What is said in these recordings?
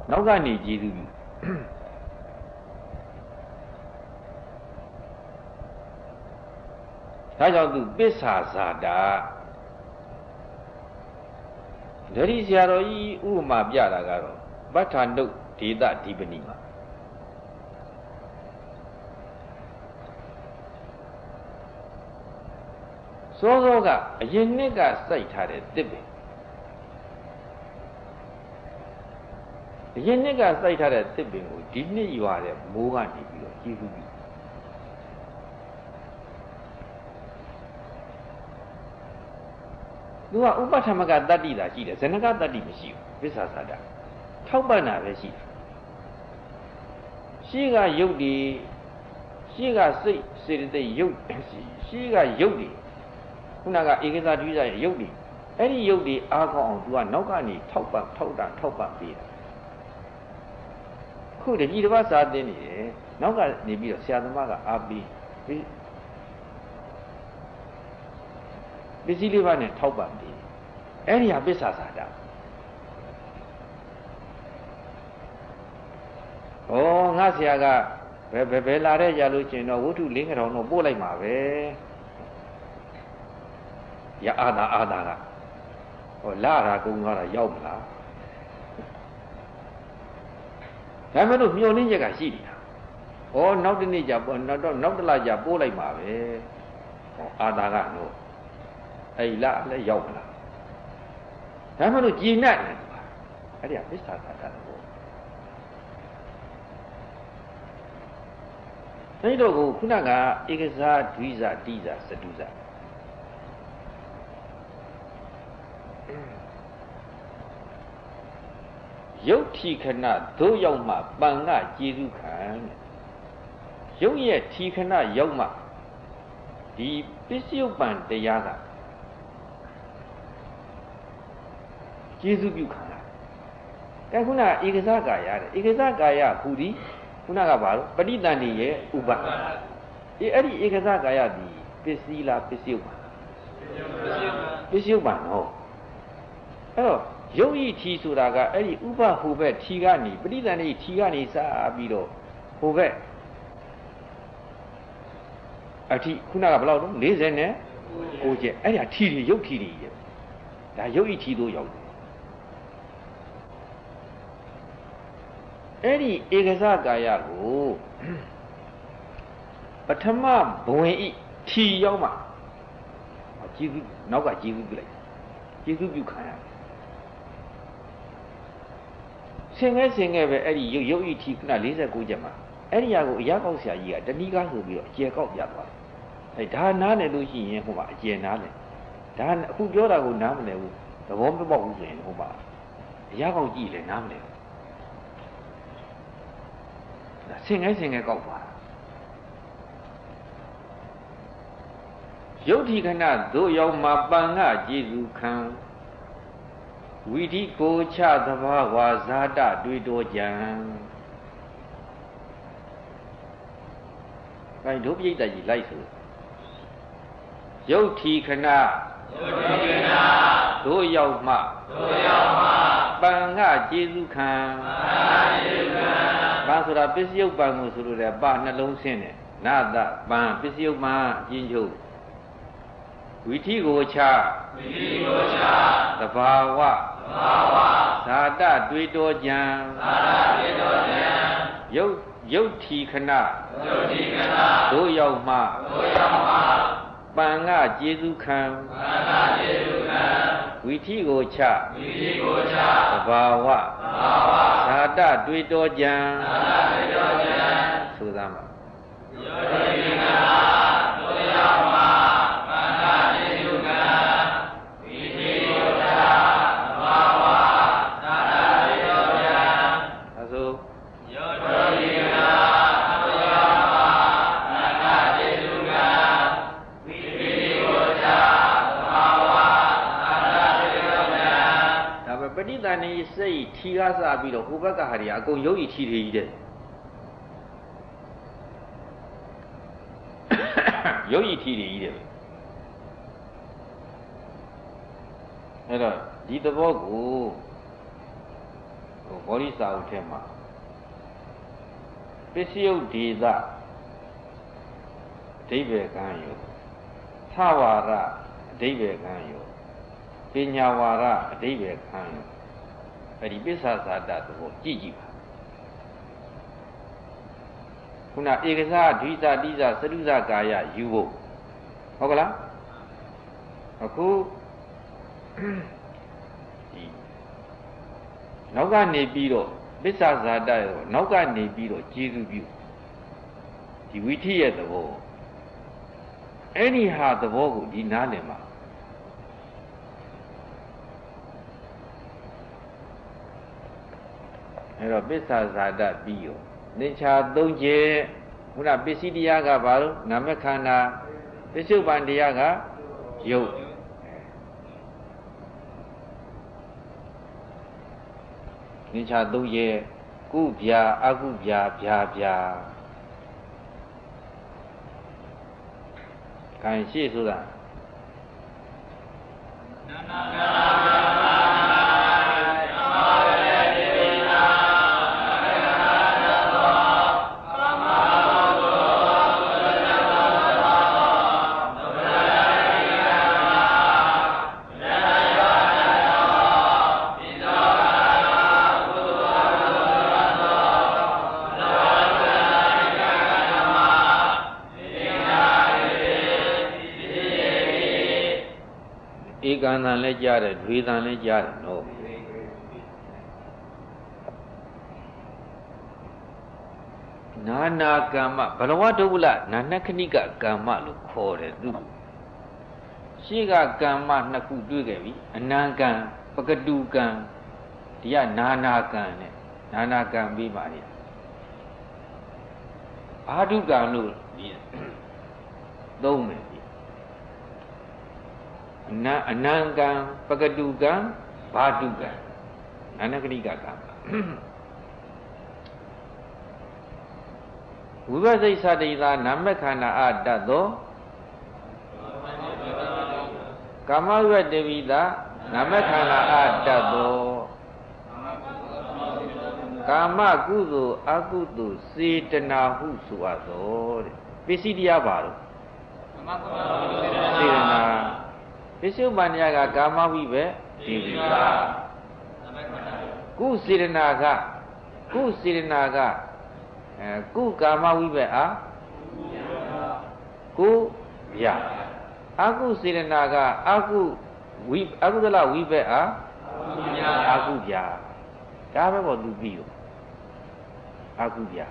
နောက်ကနေကျေးဇူးပြုဒါကြောင့်သူပစ္ဆာဇာတာဒရိဆရာတော်ကြီးဥပမာပြတာကတော့ပဋ္ဌာနုဒေသဓိပနိမှာစောစောကအရင်နှစ်ကစိုက်ထားတဲ့တစ်ပင်အရင်နှစ်ကစိုက်ထားတဲ့တစ်ပင်ကိုဒီနှစ်ရွာတဲ့မိုးကနေပြီးတော့ကျေးဇူးပြုသူကဥပထမကတတ္တိသာရှိတယ်ဇနကတတ္တိမရှိဘူးပစ္ဆာသာတာထောက်ပံ့တာပဲရှိတယ်ရှိကယုတ်ဒီရှိကစိတ်စေတသိက်ယုတ်ရှိကယုတ်ဒီခုနကဧကဇာဒွိဇရဲ့ယုတ်ဒီအဲ့ဒီယုတ်ဒီအားကောင်းအောင်သူကနောက်ကနေထောက်ပံ့ပေးတာခုတကြီးတစ်ပတ်စာသင်နေတယ်နောက်ကနေပြီးတော့ဆရာသမားကအားပေးပစ္စည်းလေးပါးနဲ့ထောက်ပံ့ပေးအဲ့ဒီဟာပစ္ဆာသာတာဩငါဆရာကဘယ်လာတဲ့ကြလို့ချင်းတော့ဝတ္ထု၄ငထောင်တော့ပို့လိုက်မှာပဲရအာသာကဟောလာတာကုန်းသွားတာရောက်မလားဒါမှမဟုတ်မျောလင်းချက်ကရှိနေတာဩနောက်တစ်နေ့ကျနောက်တစ်လကျပို့လိုက်မှာပဲဟောအာသာကတော့အဲ့လာလည်းရောက်မလားဒါမှမဟုတ်ကြည်နတ်နေအဲ့ဒီကပစ္ဆာသာတာပေါ့အဲ့တော့ကိုခုနကဧကဇာဒွိဇတိဇစတုဇယုတ်ထီခဏသို့ရောက်မှပံကကျေစုခံယုတ်ရဲ့ထီခဏရောက်မှဒီပစ္စယုပ္ပံတရားကကျေစုပြုခံတာကဲခုနဧကဇကာယတဲ့ဧကဇကာယဟူသည်ခုနကဘာလို့ပဋိသန္ဓေရဲ့ဥပအဲ့ဒီဧကဇကာယသည်ပစ္စည်းလားပစ္စယုပ္ပံပစ္စယုပ္ပံနော်အဲ့တော့ယုတ်ဤထီဆိုတာကအဲ့ဒီဥပဟိုဘက်ထီကနေပဋိသန္ဓေထီကနေစပြီးတော့ဟိုဘက်အထီခုနကဘယ်လောက်တော့40နဲ့9ချက်အဲ့ဒါထီတွေယုတ်ထီတွေရဲ့ဒါယုတ်ဤထီတို့ရောက်တယ်အဲ့ဒီဧကဇကာယကိုပထမဘဝင်ဤထီရောက်မှကျေးဇူးနောက်ကကျေးဇူးပြုလိုက်ကျေးဇူးပြုခံရတယ်ဆင်ငယ်ပဲအဲ့ဒီရုပ်ဤထီခုန49ချက်မှာအဲ့ဒီဟာကိုအရာကောက်ဆရာကြီးကတဏီကားဆိုပြီးတော့အကျယ်ကောက်ပြသွားတယ်အဲ့ဒါနားလည်လို့ရှိရင်ဟိုမှာအကျယ်နားလည်ဒါအခုပြောတာကိုနားမလည်ဘူးသဘောမပေါက်ဘူးဆိုရင်ဟိုမှာအရာကောက်ကြည့်လဲနားမလည်ဘူးဆင်ငယ်ကောက်သွားတာယုတ်ထီခဏသို့ရောက်မှပံကကျေစုခံဝိဓိကိုချသဘာဝဇာတတွေးတော်ကြံအဲဒုပိဋကကြီးလိုက်ဆိုယုတ်ထီခဏသို့ရောက်မှပံကကျေစုခံဘာဆိုတာပစ္စယုပ္ပံကိုဆိုလို့တဲ့ပနှလုံးဆင်းတယ်နာတပံပစ္စယုပ္ပံအကျဉ်းချုပ်ဝိဓိကိုချသဘာဝဇာတတွေးတော်ကြံယုတ်ထီခဏသို့ရောက်မှပံကကျေစုခံဝိဓိကိုချသဘာဝဇာတတွေးတော်ကြံဆိုသားမှာပဋိသန္ဓေစိတ်ထီကားစပြီးတော့ဟိုဘက်ကဟာတွေအကုန်ယုတ်ဤထီတွေကြီးတဲ့ယုတ်ဤထီတွေကြီးတဲ့အဲ့တော့ဒီသဘောကိုဘောဓိစာအုပ်ထဲမှာပစ္စယုတ်ဒေသအဓိပ္ပာယ်ကံယောသဝါရအဓိပ္ပာယ်ကံယောပညာဝါရအဓိပ္ပာယ်ကံယောအဲ့ဒီပစ္ဆာဇာတသဘောကြည့်ကြည့်ပါခုနဧကဇဒွိဇတိဇသရုဇကာယယူဖို့ဟုတ်ကလားအခုဒီနောက်ကနေပြီးတော့ပစ္ဆာဇာတရောနောက်ကနေပြီးတော့ကျေစုပြုဒီဝိထိရဲ့သဘောအဲ့ဒီဟာသဘောကိုဒီနားလည်မှာအဲ့တော့ပစ္ဆာဇာတပြီးရောသင်္ချာ၃ချက်ခုနပစ္စည်းတရားကဘာလို့နာမခန္ဓာပစ္စုပန်တရားကယုတ်သင်္ချာ၃ချက်ကုဗျာအကုဗျာဗျာဗျာခိုင်ရှိဆိုတာကံတန်လည်းကြားတယ်ဒွေတန်လည်းကြားတယ်နော်နာနာကမ္မဘလဝတ္တဝလနာနခဏိကကမ္မလို့ခေါ်တယ်သူရှေ့ကကမ္မနှစ်ခုတွေ့ခဲ့ပြီအနံကံပကတုကံဒီကနာနာကံနဲ့နာနာကံပြီးပါလေဘာဓုကံလို့ဒီသုံးမယ်အနံကံပကတုကံဘာတုကံနာနကတိကကံဝိပဿိသတိသာနာမခန္ဓာအတတ်သောကာမဝတ္တဝိသာနာမခန္ဓာအတတ်သောကာမကုသိုလ်အကုသိုလ်စေတနာဟုဆိုအပ်သောတဲ့ပစ္စည်းတရားပါတော့စေတနာပစ္စုပန်တရားကကာမဝိပဲဒီဝိပါကုစေတနာကကုကာမဝိပဲအာကုဗျာအကုစေတနာကအကုသလဝိပဲအာအကုဗျာဒါပဲပေါ့သူပြီးတော့အကုဗျာ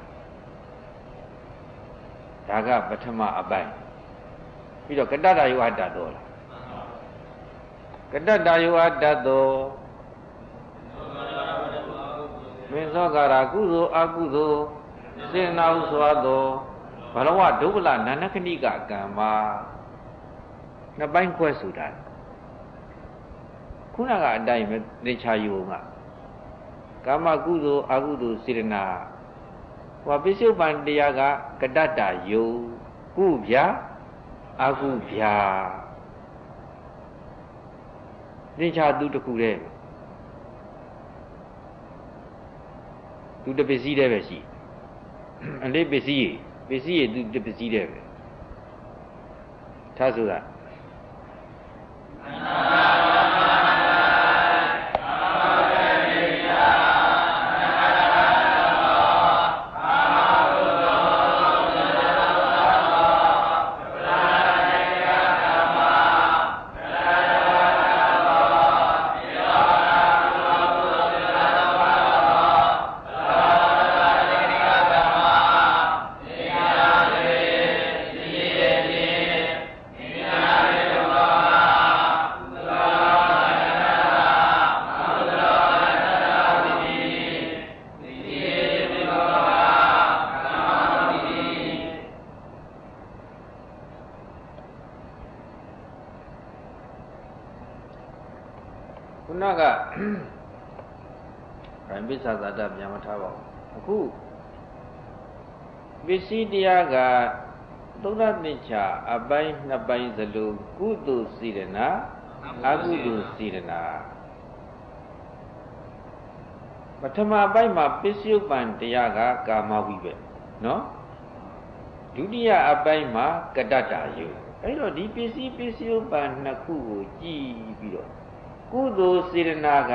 ဒါကပထမအပိုင်းပြီးတော့ကတ္တရာယောအတ္တတော်လားကတ္တယောအတ္တသောမင်းသောကာရကုသိုလ်အကုသိုလ်စေနာဟုဆိုသောဘလဝဒုဗ္ဗလနာနခဏိကကံမှာနှစ်ပိုင်းခွဲဆိုတာခုနကအတိုင်းပဲနေချာယုံကကာမကုသိုလ်အကုသိုလ်စေနာဟောပိစုပန်တရားကကတ္တယုံကုဗျာအကုဗျာသင်္ချာသူတခုတည်းသူတပစ္စည်းတည်းပဲရှိအလေးပစ္စည်းရသူတပစ္စည်းတည်းပဲထားဆိုတာခုနကဗိပစ္ဆာဇာတပြန်မထားပါဘူးအခုပစ္စည်းတရားကသုဒ္ဓသင်္ချာအပိုင်းနှစ်ပိုင်းစလုံးကုသိုလ်စေတနာအကုသိုလ်စေတနာပထမပိုင်းမှာပစ္စယုပ္ပန်တရားကကာမဝိဘက်နော်ဒုတိယအပိုင်းမှာကတ္တတာယုအဲ့တော့ဒီပစ္စယုပ္ပန်နှစ်ခုကိုကြည့်ပြီးတော့ကုသိုလ်စေတနာက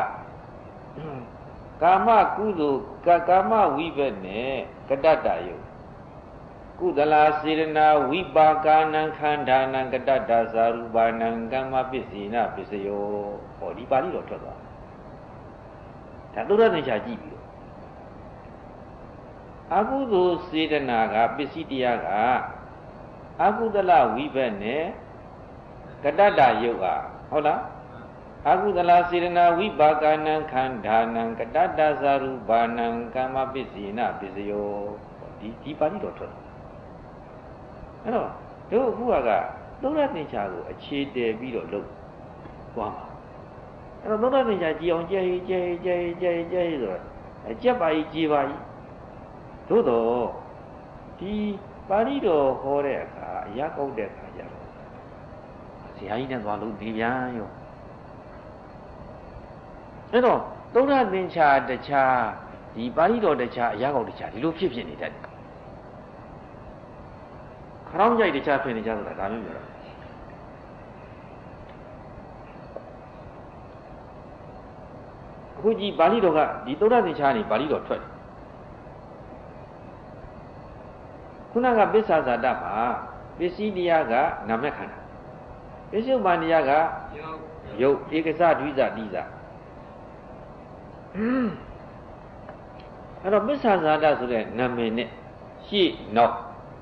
ကာမကုသိုလ်ကာမဝိဘက်နဲ့ကတ္တတာယုကုသလာစေတနာဝိပါကာနံခန္ဓာနံကတ္တတာသာရူပနံကမ္မပစ္စေနပစ္စယောဟောဒီပါဠိတော်ထွက်သွားဒါသုဒ္ဓသင်္ချာကြည့်ပြီးတော့အကုသိုလ်စေတနာကပစ္စည်းတရားကအကုသလဝိဘက်နဲ့ကတ္တတာယုတ်ကဟုတ်လားအကုသလစေတနာဝိပါကနံခန္ဓာနံကတ္တတာသာရူပနံကမ္မပစ္စေနပစ္စယောဒီပါဠိတော်ထွက်အဲ့တော့တို့အခုကသုဒ္ဓသင်္ချာကိုအခြေတည်ပြီးတော့လုပ်သွားမှာအဲ့တော့သုဒ္ဓသင်္ချာကြည်အောင်ကြဲဆိုတော့ကြက်ပါကြီးကြည်ပါကြီးသို့တော့ဒီပါဠိတော်ဟောတဲ့အခါအရာကောက်တဲ့အခါကျတော့ဆရာကြီးနဲ့သွားလို့ဒီပြန်ရောအဲ့တော့သုဒ္ဓသင်္ချာတခြားဒီပါဠိတော်တခြားအရာကောက်တခြားဒီလိုဖြစ်နေတတ်တယ်ခရောင်းကြိုက်တခြားဖြစ်နေကြဆိုတာဒါမျိုးပြောတာအခုကြည်ပါဠိတော်ကဒီသုဒ္ဓသင်္ချာနေပါဠိတော်ထွက်တယ်ခုနကပစ္ဆာဇာတမှာပစ္စည်းတရားကနာမခန္ဓာပစ္စုပန်တရားကယုတ်ဧကစဒွိဇတိဇအဲ့တော့ပစ္ဆာဇာတဆိုတဲ့နာမည်နဲ့ရှေ့နောက်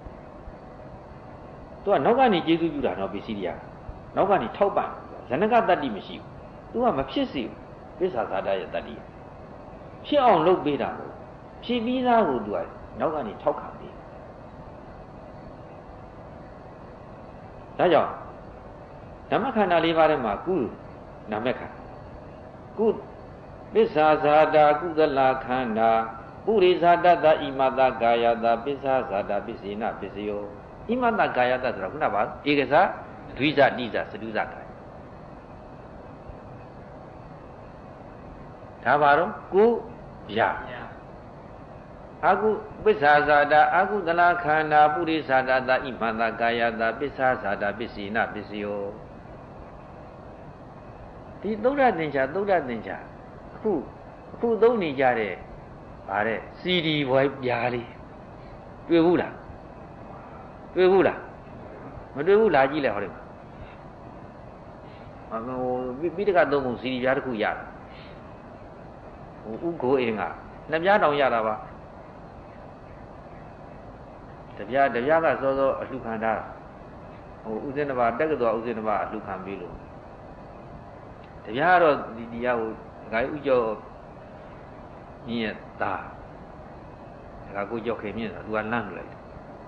သူကနောက်ကနေကျေးဇူးပြုတာနော်ပစ္စည်းတရားနောက်ကနေထောက်ပံ့ဇနကတတ္တိမရှိဘူးသူကမဖြစ်စေဘူးပစ္ဆာဇာတရဲ့တတ္တိဖြစ်အောင်လုပ်ပေးတာကိုဖြစ်ပြီးသားကိုသူကနောက်ကနေထောက်ခံပေးဒါကြောင့်ဓမ္မခန္ဓာ၄ပါးထဲမှာကုနာမခန္ဓာကုပစ္ဆာဇာတာကုသလခန္ဓာပုရိဇာတတဣမတကာယတာပစ္ဆာဇာတာပစ္စေနပစ္စယောဣမတကာယတာဆိုတာခုနကပါဧကစဒွိဇတိဇစတုဇကာယဒါပါတော့ကုဗျာအကုပစ္ဆာဇာတာအကုသလခန္ဓာပုရိသဇာတာဣမန္တကာယတာပစ္ဆာဇာတာပစ္စေနပစ္စယောဒီသုဒ္ဓသင်္ချာအခုသုံးနေကြတဲ့ဗါတဲ့စီဒီဘွယ်ပြားလေးတွေ့ဘူးလားမတွေ့ဘူးလားကြည့်လိုက်ဟောတယ်ဟိုပိဋကသုံးပုံစီဒီပြားတစ်ခုရတယ်ဟိုဥကိုအင်းကနှစ်ပြားတောင်ရတာပါတပြားကစောစောအလှခံထားဟိုဥစဉ်တစ်ပါးတက္ကသိုလ်ဥစဉ်တစ်ပါးအလှခံပြီးလို့တပြားကတော့ဒီတရားကိုဂိုင်းဥကျော်မြင့်ရဲ့သားဒါကကိုကျော်ခင်မြင့်ဆိုသူကလန့်လို့လိုက်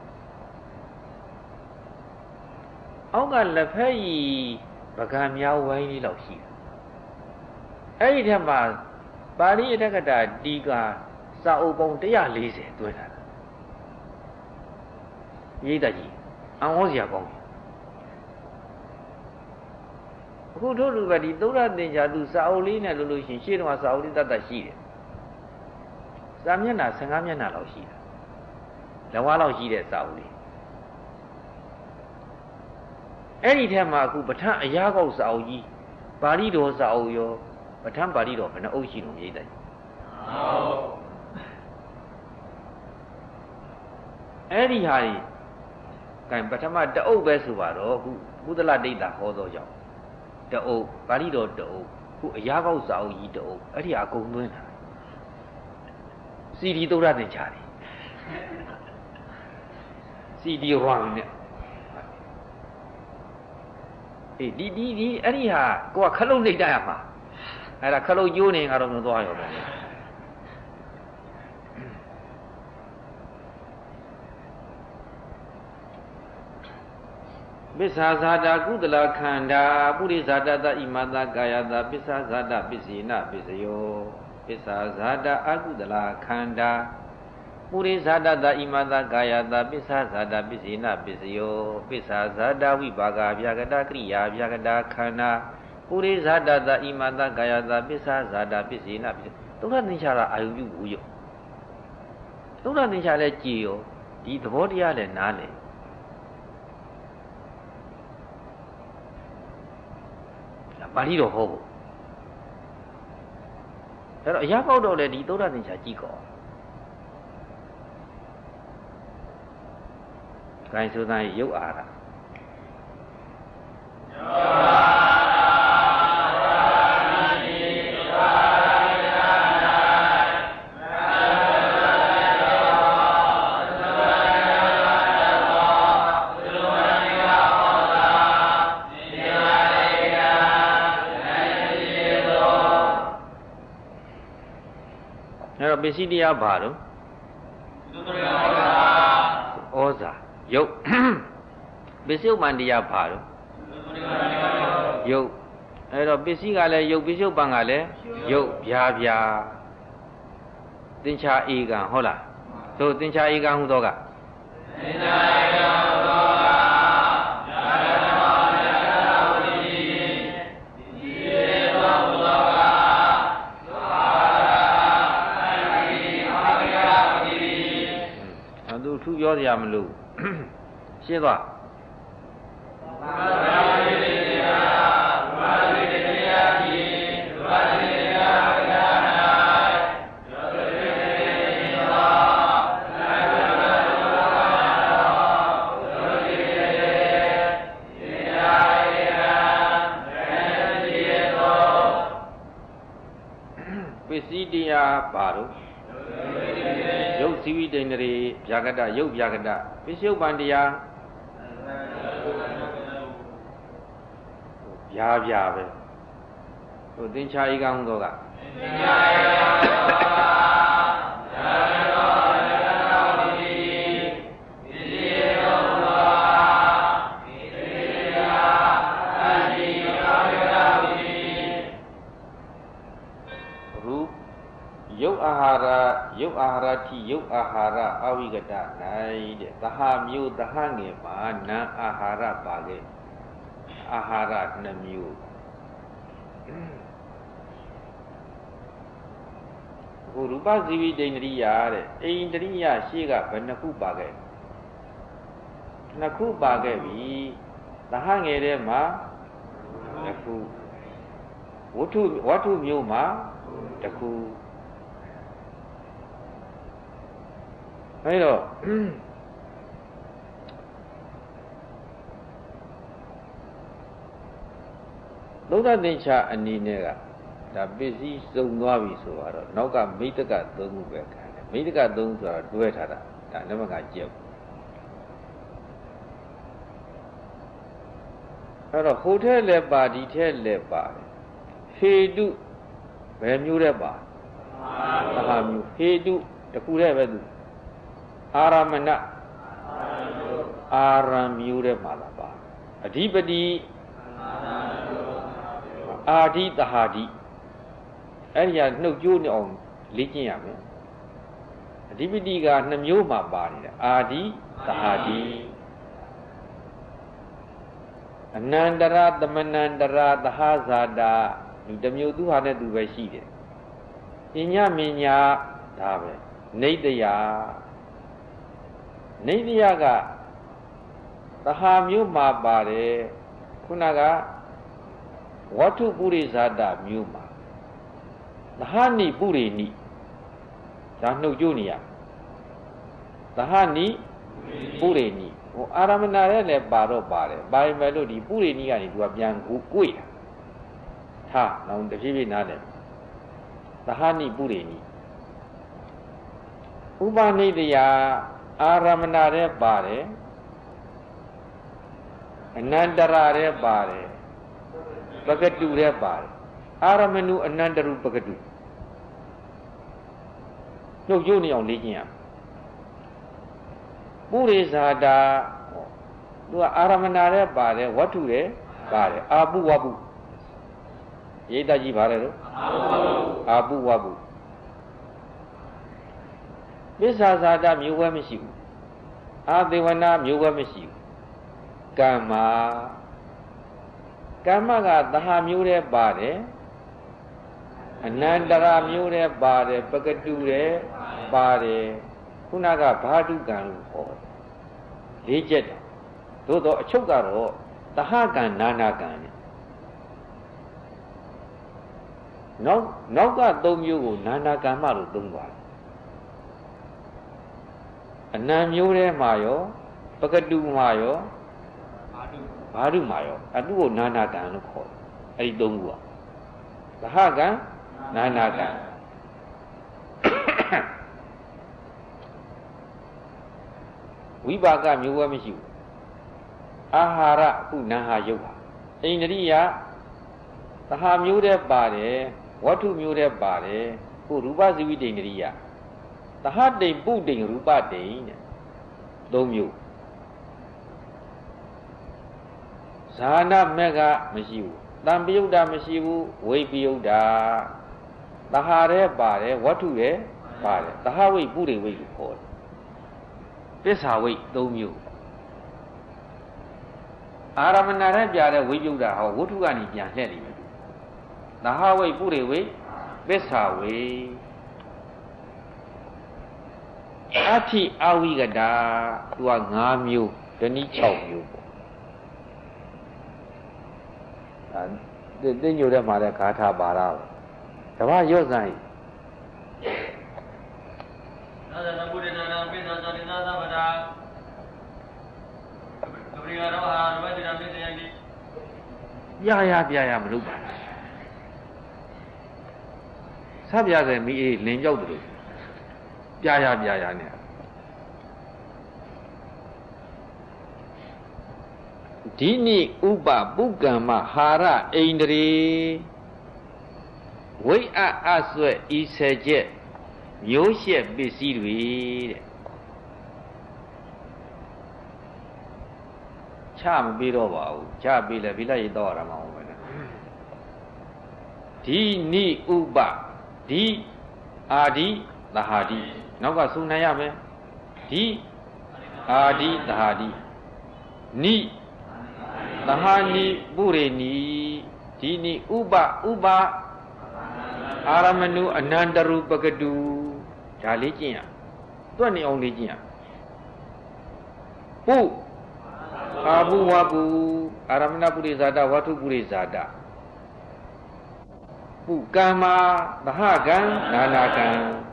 အောက်ကလက်ဖက်ရည်ပကံများဝိုင်းလေးလောက်ရှိတယ်အဲ့ဒီထက်မှာပါဠိအတ္တကတာတီကာစာအုပ်ပေါင်း140တွဲထားတာရေးတတ်ကြီးအံ့ဩစရာကောင်းတယ်အခုတို့လူပဲဒီသုဒ္ဓသင်္ချာသူစာအုပ်လေးနဲ့လို့ရှိရင်ရှေ့တော့စာအုပ်လေးတတ်ရှိတယ်စာမျက်နှာ15မျက်နှာလောက်ရှိတာလက်ဝါးလောက်ရှိတဲ့စာအုပ်လေးအဲ့ဒီထဲမှာအခုပဋ္ဌာန်းအရာကောက်စာအုပ်ကြီးပါဠိတော်စာအုပ်ရောပဋ္ဌာန်းပါဠိတော်ဘယ်နှအုပ်ရှိလို့ရေးတတ်ကြီးအဲ့ဒီဟာကြီးကံပထမတအုပ်ပဲဆိုပါတော့ခုကုသလဒိဋ္ဌာဟောသောကြောင့်တအုပ်ပါဠိတော်တအုပ်ခုအရာကောက်စာအုပ်ကြီးတအုပ်အဲ့ဒီအကုန်သွင်းတာစီဒီသုဒ္ဓသင်္ချာတွေစီဒီဝံနဲ့အေးဒီအဲ့ဒီဟာကိုကခလုတ်လိုက်တတ်ရမှာအဲ့ဒါခလုတ်ကျိုးနေကတော့မသွားရောပဲပစ္ဆာဇာတာကုသလခန္ဓာပုရိဇာတတဣမတကာယတာပစ္ဆာဇာတပစ္စေနပစ္စယောပစ္ဆာဇာတာအကုသလခန္ဓာပုရိဇာတတဣမတကာယတာပစ္ဆာဇာတပစ္စေနပစ္စယောပစ္ဆာဇာတာဝိပါကဗျာကတာကရိယာဗျာကတာခန္ဓာပုရိဇာတတဣမတကာယတာပစ္ဆာဇာတပစ္စေနပစ္စသုဒ္ဓသင်္ချာကအာယုပြုဘူးရောသုဒ္ဓသင်္ချာလည်းကြည်ရောဒီသဘောတရားလည်းနားလေပါဠိတော်ဟောဖို့အဲ့တော့အရာပေါက်တော့လေဒီသုဒ္ဓသင်္ချာကြည်ကောဂိုင်းဆိုသားရုပ်အာရပစ္စည်းတရားဘာလို့ဩဇာယုတ်ပစ္စည်းဥပ္ပန်တရားဘာလို့ယုတ်အဲ့တော့ပစ္စည်းကလည်းယုတ်ပစ္စုပ္ပန်ကလည်းယုတ်ဗျာဗျာသင်္ချာဧကံဟုတ်လားသို့သင်္ချာဧကံဟူသောကသင်္ချာဧကံဟူသောကသူပြောစရာမလိုရှင်းသွားပစ္စည်းတရားပါတော့ယုတ်ဇီဝိတ္တန္တရေဗျာကတယုတ်ဗျာကတပစ္စုပ္ပန်တရားဗျာဗျာပဲဟိုသင်္ချာဧကံဟောကသင်္ချာဧကံယုတ်အာဟာရယုတ်အာဟာရတိယုတ်အာဟာရအဝိကတ၌တဲ့သဟမျိုးသဟငယ်မှာနာအာဟာရပါခဲ့အာဟာရ2မျိုးဟိုရူပဇီဝိတ္တန္တရိယတဲ့အိန္ဒြိယရှေ့ကဘယ်နှခုပါခဲ့2ခုပါခဲ့ပြီသဟငယ်ထဲမှာ2ခုဝတ္ထုမျိုးမှာ1ခုအဲ့တော့သုဒ္ဓသင်္ချာအနေနဲ့ကဒါပစ္စည်းစုံသွားပြီဆိုတော့နောက်ကမိတ္တက3ခုပဲခံတယ်မိတ္တက3ခုဆိုတော့တွဲထားတာဒါနမကကြက်အဲ့တော့ဟိုထဲလည်းပါဒီထဲလည်းပါတယ်ဟေတုဘယ်မျိုးလဲပါသဟာမျိုးဟေတုတခုတည်းပဲသူအာရမဏအာရံမျိုးတဲ့မှာလာပါအဓိပတိအာဓိတဟာဓိအဲ့ဒီကနှုတ်ကြိုးနဲ့အောင်လေ့ကျင့်ရမယ်အဓိပတိက2မျိုးမှာပါနေတယ်အာဓိတဟာဓိအနန္တရသမနန္တရသဟဇာတာဒီတစ်မျိုးသူဟာနဲ့သူပဲရှိတယ်ပညာမညာဒါပဲနေတ္တရာနေတ္တရာကသဟာမျိုးမှာပါတယ်ခုနကဝတ္ထုပုရိဇာတမျိုးမှာသဟနိပုရိနိဒါနှုတ်ကြိုးနေရသဟနိပုရိနိဟိုအာရမဏရဲ့လည်းပါတော့ပါတယ်ပါရင်ပဲလို့ဒီပုရိနိကနေသူကပြန်ကိုယ်တာထားတော့တဖြည်းဖြည်းနားတယ်သဟနိပုရိနိဥပနိတ္တရာအာရမဏရဲ့ပါတယ်အနန္တရရဲ့ပါတယ်ပကတုရဲ့ပါတယ်အာရမဏုအနန္တရုပကတုနှုတ်ကြိုးနေအောင်လေ့ကျင့်ရပုရိဇာတာသူကအာရမဏရဲ့ပါတယ်ဝတ္ထုရဲ့ပါတယ်အာပုဝပုရိတ်တကြီးပါတယ်လို့အာပုဝပုပစ္ဆာဇာတမျိုးပဲမရှိဘူးအာသေဝနာမျိုးပဲမရှိဘူးကမ္မာကမ္မကသဟာမျိုးတည်းပါတယ်အနန္တရာမျိုးတဲ့ပါတယ်ပကတုတဲ့ပါတယ်ခုနကဘာတုကံလို့ခေါ်တယ်၄ချက်သို့တော့အချုပ်ကတော့သဟကံနာနာကံနဲ့နောက်က၃မျိုးကိုနာနာကံမှလို့သုံးပါတယ်အနန္တမျိုးထဲမှာရောပကတုမှာရောဘာတုမှာရောသူ့ကိုနာနာကံလို့ခေါ်တယ်အဲ့ဒီ၃ခုကသဟကံနာနာကံဝိပါကမျိုးဝဲမရှိဘူးအာဟာရအခုနာဟာယုတ်ပါဣန္ဒြိယသဟာမျိုးတဲ့ပါတယ်ဝတ္ထုမျိုးတဲ့ပါတယ်ခုရူပဇိဝိတ္တဣန္ဒြိယသဟတိန်ပုတိန်ရူပတိန်တဲ့၃မျိုးဇာနာမက်ကမရှိဘူးတံပယုတ်တာမရှိဘူးဝိပယုတ်တာသဟာရဲပါတယ်ဝတ္ထုရဲပါတယ်သဟဝိပုရိဝိကိုခေါ်တယ်ပစ္ဆာဝိ၃မျိုးအာရမဏရဲပြတဲ့ဝိပယုတ်တာဟောဝတ္ထုကနေပြန်လှည့်နေတယ်သဟဝိပုရိဝိပစ္ဆာဝိအဋ္ဌိအဝိကတာသူက၅မျိုးတနည်း6မျိုးသိညိုတဲ့မှာလည်းဂါထာပါရတဘာရော့ဆိုင်သာသနာပုရိသနာပိသသတိသာသဗ္ဗတာကပရိယာရောဟာဝိတ္တရာပိသယတိပြရမလုပ်ပါဆပ်ပြတယ်မိအေးလင်ကြောက်တယ်ပြရနဲ့ဒီနိဥပပုကမ္မဟာရဣန္ဒြေဝိအဆွဲဤဆယ်ချက်မျိုးရှက်ပစ္စည်းတွေတဲ့ချမပြီးတော့ပါဘူးချပြီးလဲပြီးလိုက်ရတော့ရမှာမဟုတ်ဘူးဒီနိဥပဒီအာဒီသဟာဒီနောက်ကဆိုနိုင်ရမယ်ဒီအာဒီသဟာဒီနိသဟာနိပုရိနိဒီနိဥပအာရမဏုအနန္တရူပကတုဒါလေးကျင့်ရတွက်နေအောင်လေးကျင့်ရပုအာဘုဝပုအာရမဏပုရိဇာတဝတ္ထုပုရိဇာတပုကမ္မာသဟကံနာနာကံ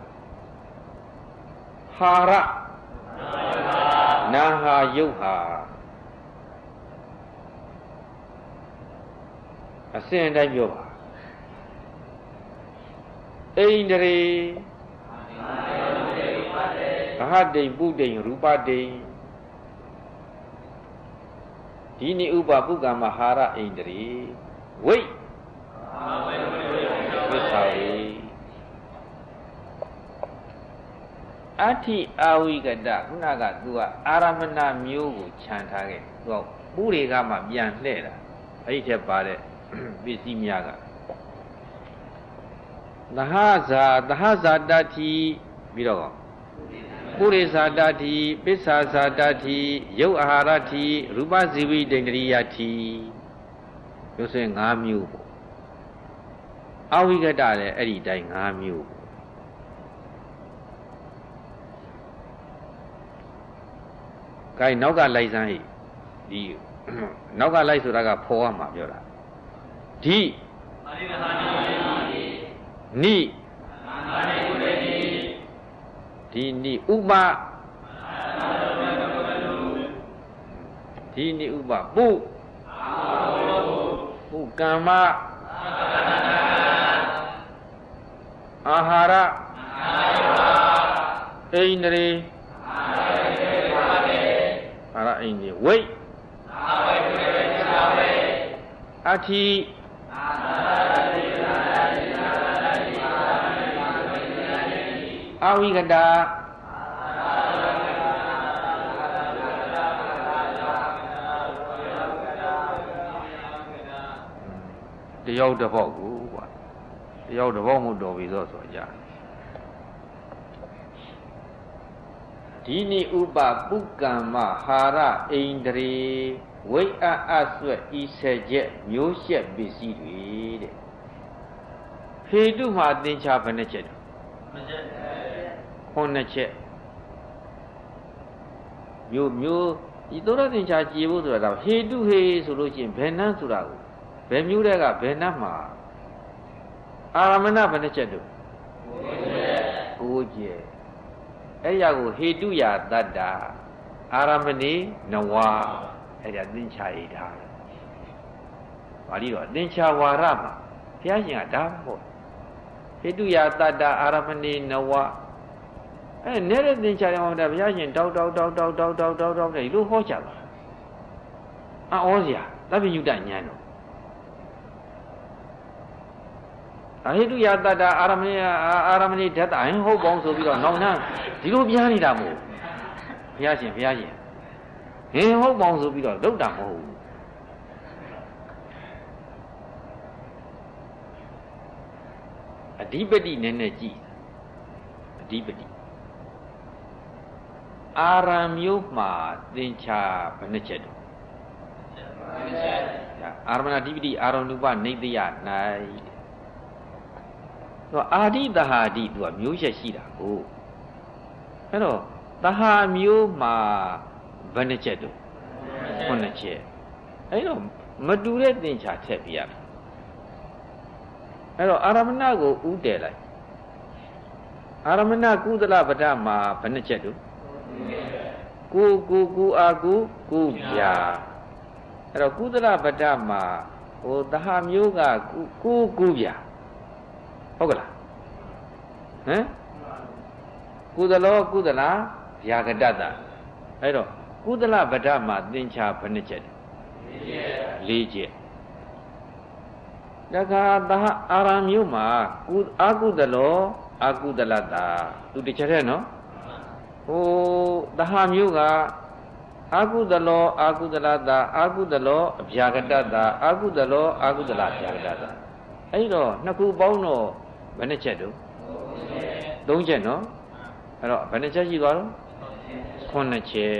ဟာရနာဟာယုတ်ဟာအစဉ်တိုင်းပြောပါဣန္ဒြေသဟတိန်ပုတိန်ရူပတိန်ဒီနိဥပပုကမ္မဟာရဣန္ဒြေဝိဝိသာဝေအဋ္ဌိအာဝိကတခုနကသူကအာရမဏမျိုးကိုခြံထားခဲ့သူကပုရိကမှပြန်လှည့်တာအဲ့ဒီထက်ပါတဲ့ပစ္စည်းများကသဟဇာတတိပြီးတော့ပုရိသတတိပစ္ဆာဇာတတိယုတ်အာဟာရတိရူပဇိဝိတ္တဣန္ဒြိယတိလို့ဆိုရင်၅မျိုးပေါ့အဝိကတလည်းအဲ့ဒီတိုင်း၅မျိုးပေါ့ဂိုင်းနောက်ကလိုက်စမ်းဟိဒီနောက်ကလိုက်ဆိုတာကဖော်ရမှာပြောတာဒီနိဒီနိဥပဒီနိဥပပုကမ္မအာဟာရဣန္ဒြေအာရဣန္ဒြေဝိအဋ္ဌိအဝိကတာတယောက်တစ်ပေါက်ကိုကွာတယောက်တစ်ပေါက်မှုတော်ပြီဆိုကြဒီနိဥပပုကမ္မဟာရဣန္ဒြေဝိအဆွဲဤဆယ်ချက်မျိုးရှက်ပစ္စည်းတွေတဲ့ဖေတုမှာသင်္ချာဘယ်နှချက်ခုနှစ်ချက်မျိုးဒီသောရသင်္ချာကြည်ဖို့ဆိုတာတော့ဟေတုဟေဆိုလို့ရှိရင်ဘယ်နှမ်းဆိုတာကိုဘယ်မျိုးတွေကဘယ်နှမ်းမှာအာရမဏဘယ်နှချက်တို့9ချက်အဲ့ရကိုဟေတုယာတတ္တာအာရမဏိနဝအဲ့ဒါသင်္ချာဣဒါပါဠိတော်သင်္ချာဝါရမှာဘုရားရှင်ကဒါဟောဟေတုယာတတ္တာအာရမဏိနဝအဲ့နေတဲ့သင်္ချာရောဘုရားရှင်တောက်တယ်လို့ဟောကြပါအောစရာသဗ္ဗညုတဉာဏ်တော်ဟေတုယာတတ္တာအာရမဏိဓာတ်အဟုတ်ပေါင်းဆိုပြီးတော့နောက်နှမ်းဒီလိုပြားနေတာမဟုတ်ဘုရားရှင်ဟင်ဟုတ်ပေါင်းဆိုပြီးတော့လုတ်တာမဟုတ်ဘူးအဓိပတိနည်းနည်းကြည့်အဓိပတိအာရံမျိုးမှာသင်္ချာဘယ်နှချက်တော့အာရမဏအဓိပတိအာရဏုပနေတယ၌တော့အာဒိတဟာဒိသူကမျိုးချက်ရှိတာကိုအဲ့တော့တဟာမျိုးမှာဘယ်နှချက်တော့ခုနှစ်ချက်အဲ့တော့မတူတဲ့သင်္ချာထည့်ပြရမယ်အဲ့တော့အာရမဏကိုဥတည်လိုက်အာရမဏကုသလပဒမှာဘယ်နှချက်တော့ကိုအာကိုပြာအဲ့တော့ကုသလပဒမှာဟိုတဟာမျိုးကကိုပြာဟုတ်ကလားဟမ်ကုသလဗျာကတတအဲ့တော့ကုသလပဒမှာသင်္ချာဘယ်နှချက်၄ချက်တခါသဟအာရမျိုးမှာအာကုသလောအာကုသလတာသူတစ်ချက်တည်းနော်ဟိုသဟမျိုးကအာကုသလောအာကုသလတာအာကုသလောဗျာကတတာအာကုသလောအာကုသလဗျာကတတာအဲ့တော့နှစ်ခုပေါင်းတော့ဘယ်နှချက်တို့၃ချက်နော်အဲ့တော့ဘယ်နှချက်ရှိသွားတော့9ချက်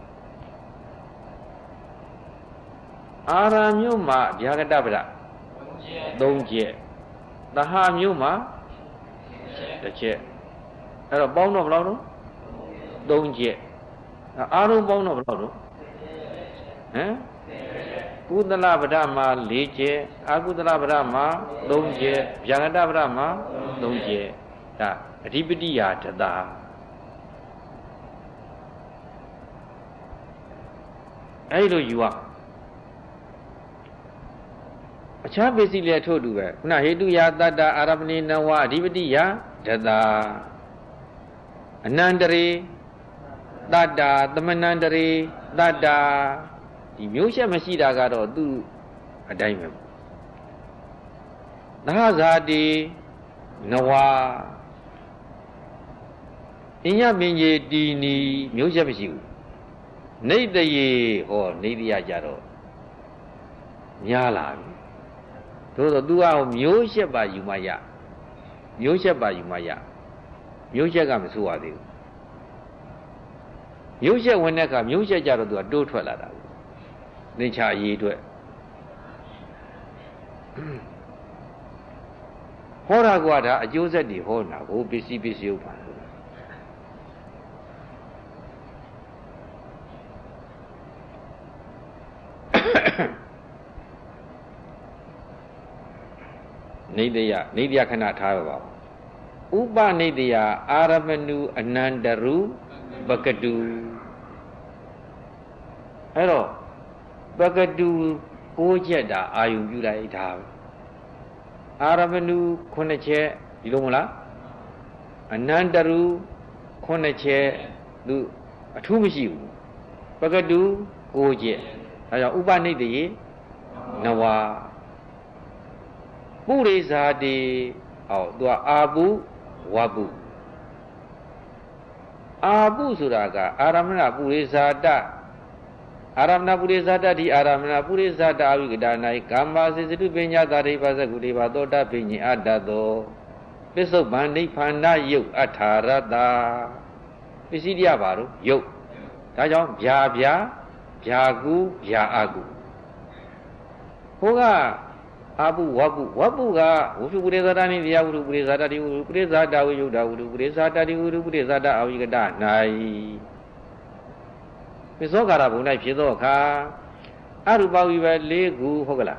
အာရမျိုးမှာဗျာကတပဒ3ချက်သဟမျိုးမှာ1ချက်အဲ့တော့ပေါင်းတော့ဘယ်လောက်တော့3ချက်အားလုံးပေါင်းတော့ဘယ်လောက်တော့ဟမ်ကုသလပဒမှာ4ချက်အာကုသလပဒမှာ3ချက်ဗျာကတပဒမှာ3ချက်ဒါအဓိပတိယာတတာအဲ့လိုယူရအခြားပစ္စည်းလည်းထို့တူပဲခုနဟေတုယာတတ္တအာရမဏိနဝအဓိပတိယာဒတာအနန္တရေတတ္တာသမဏန္တရေတတ္တာဒီမျိုးချက်မရှိတာကတော့သူ့အတိုင်းပဲသဟဇာတိနဝအညပင်ကြီးတီနီမျိုးချက်မရှိဘူးနေတရေဟောနေတရကြတော့များလာပြီသို့တော့ तू ကမျိုးချက်ပါယူမှရမျိုးချက်ကမဆိုးရသေးဘူးမျိုးချက်ဝင်တဲ့အခါမျိုးချက်ကြတော့ तू ကတိုးထွက်လာတာနေချာရေးအတွက်ဟောတာကဒါအကျိုးဆက်တွေဟောတာကိုပစ္စည်းဥပ္ပါနေတယခဏထားပါဥပနေတယအာရမဏုအနန္တရုပကတုအဲ့တော့ပကတု6ချက်တာအာယုပြုလိုက်တာအာရမဏု9ချက်ဒီလိုမလားအနန္တရု9ချက်သူအထူးမရှိဘူးပကတု6ချက်ဒါကြောင့်ဥပနေတယေနဝပုရိဇာတိသူကအာပုဝပုအာပုဆိုတာကအာရမဏပုရိဇာတအာရမဏပုရိဇာတဒီအာရမဏပုရိဇာတအဝိကဒါ၌ကာမစေစတုပညာသာရိပါဇဂုတိပါသောတာပင်ညအတ္တသောပစ္စုပန်နိဗ္ဗာန်ယုတ်အထာရတပစ္စည်းတရားပါတော့ယုတ်ဒါကြောင့်ဗျာကုဗျာအာကုဟိုကအာပုဝပုဝပုကဝုထုပုရိသတာနိတရားဝုထုပုရိသတာတိဝုထုပုရိသတာဝိယုဒ္ဓဝုထုပုရိသတာတိဝုထုပုရိသတာအဝိကတ၌ပစ္စောကာရဘုံ၌ဖြစ်သောအခါအရူပဝိဘ၄ခုဟုတ်ကလား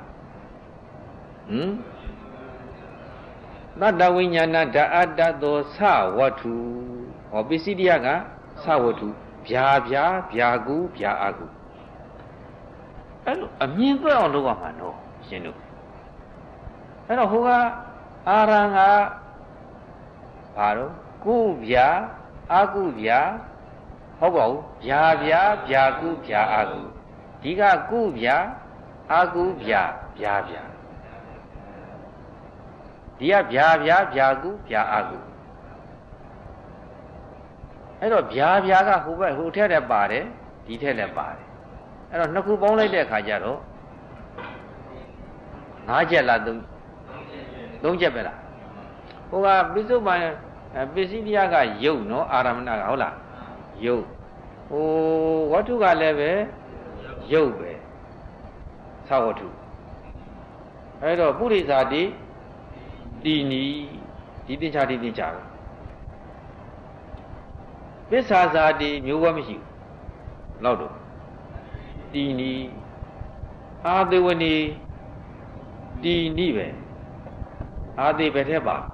သတ္တဝိညာဏဓာတ်တသောသဝတ္ထုဟောပစ္စည်းတရားကသဝတ္ထုဗျာဗျာကုဗျာအကုအဲ့လိုအမြင်သွက်အောင်လုပ်ရမှာနော်ရှင်တို့အဲ့တော့ဟိုကအာရံကဘာတော့ကုဗျာအကုဗျာဟုတ်ပါဘူးဗျာဗျာကုဗျာအကုဒီကကုဗျာအကုဗျာဗျာဒီကဗျာကုဗျာအကုအဲ့တော့ဗျာကဟိုဘက်ဟိုထက်လည်းပါတယ်ဒီထက်လည်းပါတယ်အဲ့တော့နှစ်ခုပေါင်းလိုက်တဲ့အခါကျတော့၅ချက်လား၃ချက်ပဲလားဟိုကပိစုပန်ပစ္စည်းတရားကယုတ်နော်အာရမဏကဟုတ်လားယုတ်ဟိုဝတ္ထုကလည်းပဲယုတ်ပဲသဝတ္ထုအဲ့တော့ပုရိသတိတီနီဒီတင်ချာပဲပစ္ဆာဇာတိမျိုးဝဲမရှိဘူးလောက်တော့တီနီအာသေဝနီတီနီပဲအာသေပဲထဲပါ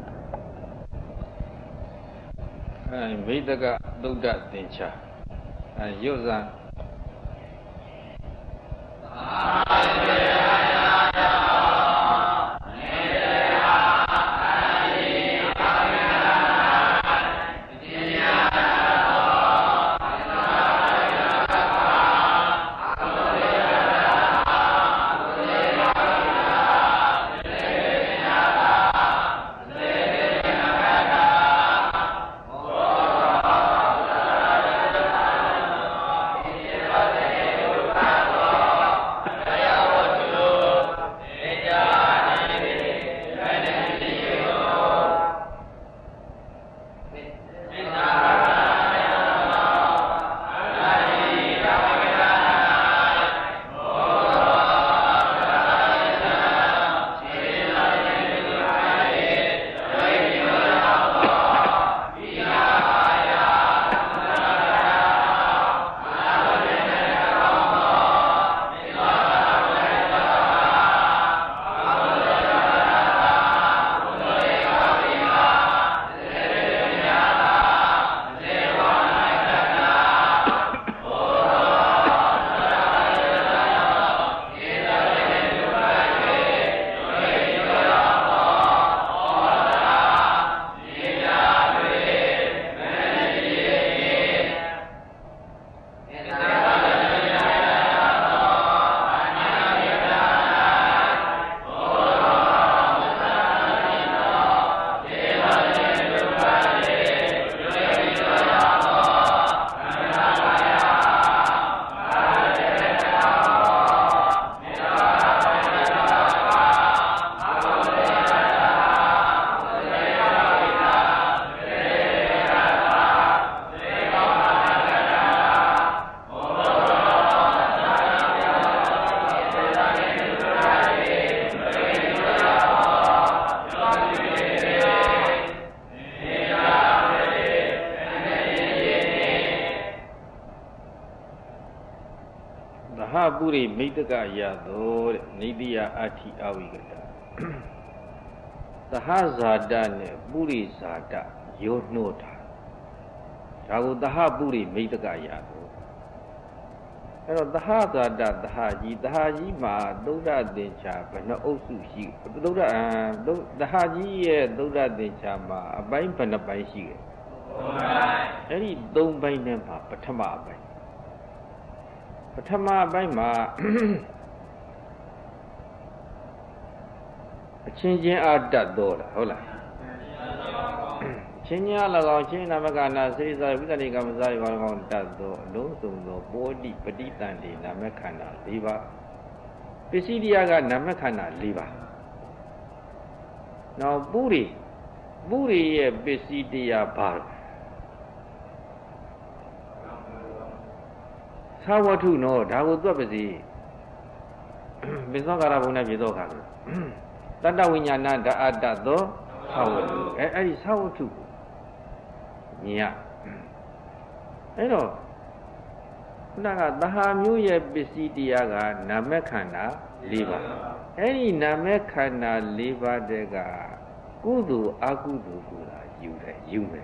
မိတ္တကသုဒ္ဓသင်္ချာရုပ်ဇံပုရိမိတ္တကယသောတဲ့နိတိယအဋ္ဌိအဝိကတသဟဇာတနဲ့ပုရိဇာတရောနှိုးတာဒါကိုသဟပုရိမိတ္တကယသောအဲ့တော့သဟဇာတသဟကြီးမှာသုဒ္ဓသင်္ချာဘယ်နှအုပ်စုရှိသဟကြီးရဲ့သုဒ္ဓသင်္ချာမှာအပိုင်းဘယ်နှပိုင်းရှိခဲ့အဲ့ဒီ၃ပိုင်းနဲ့မှာပထမအပိုင်းမှာအချင်းချင်းအာတတ်တော်လားဟုတ်လားချင်းညာ၎င်းချင်းနာမကနာစိရိစာဝိသနိကမ္မစာယော၎င်းတတ်တော်အလုံးစုံသောပောတိပဋိတန်တိနာမခန္ဓာ၄ပါးပစ္စည်းတရားကနာမခန္ဓာ၄ပါးနောက်ပုရိရဲ့ပစ္စည်းတရားပါသဝတ္ထုနော်ဒါကိုသွက်ပါစီပစ္စောကာရဘုံနဲ့ပြေတော့ခါလို့တတဝိညာဏဓာအတ္တသောသဝတ္ထုအဲ့ဒီသဝတ္ထုကိုမြင်ရအဲ့တော့ခုနကသဟာမျိုးရဲ့ပစ္စည်းတရားကနာမခန္ဓာ၄ပါးအဲ့ဒီနာမခန္ဓာ၄ပါးတည်းကကုသိုလ်အကုသိုလ်ကိုသာယူမယ်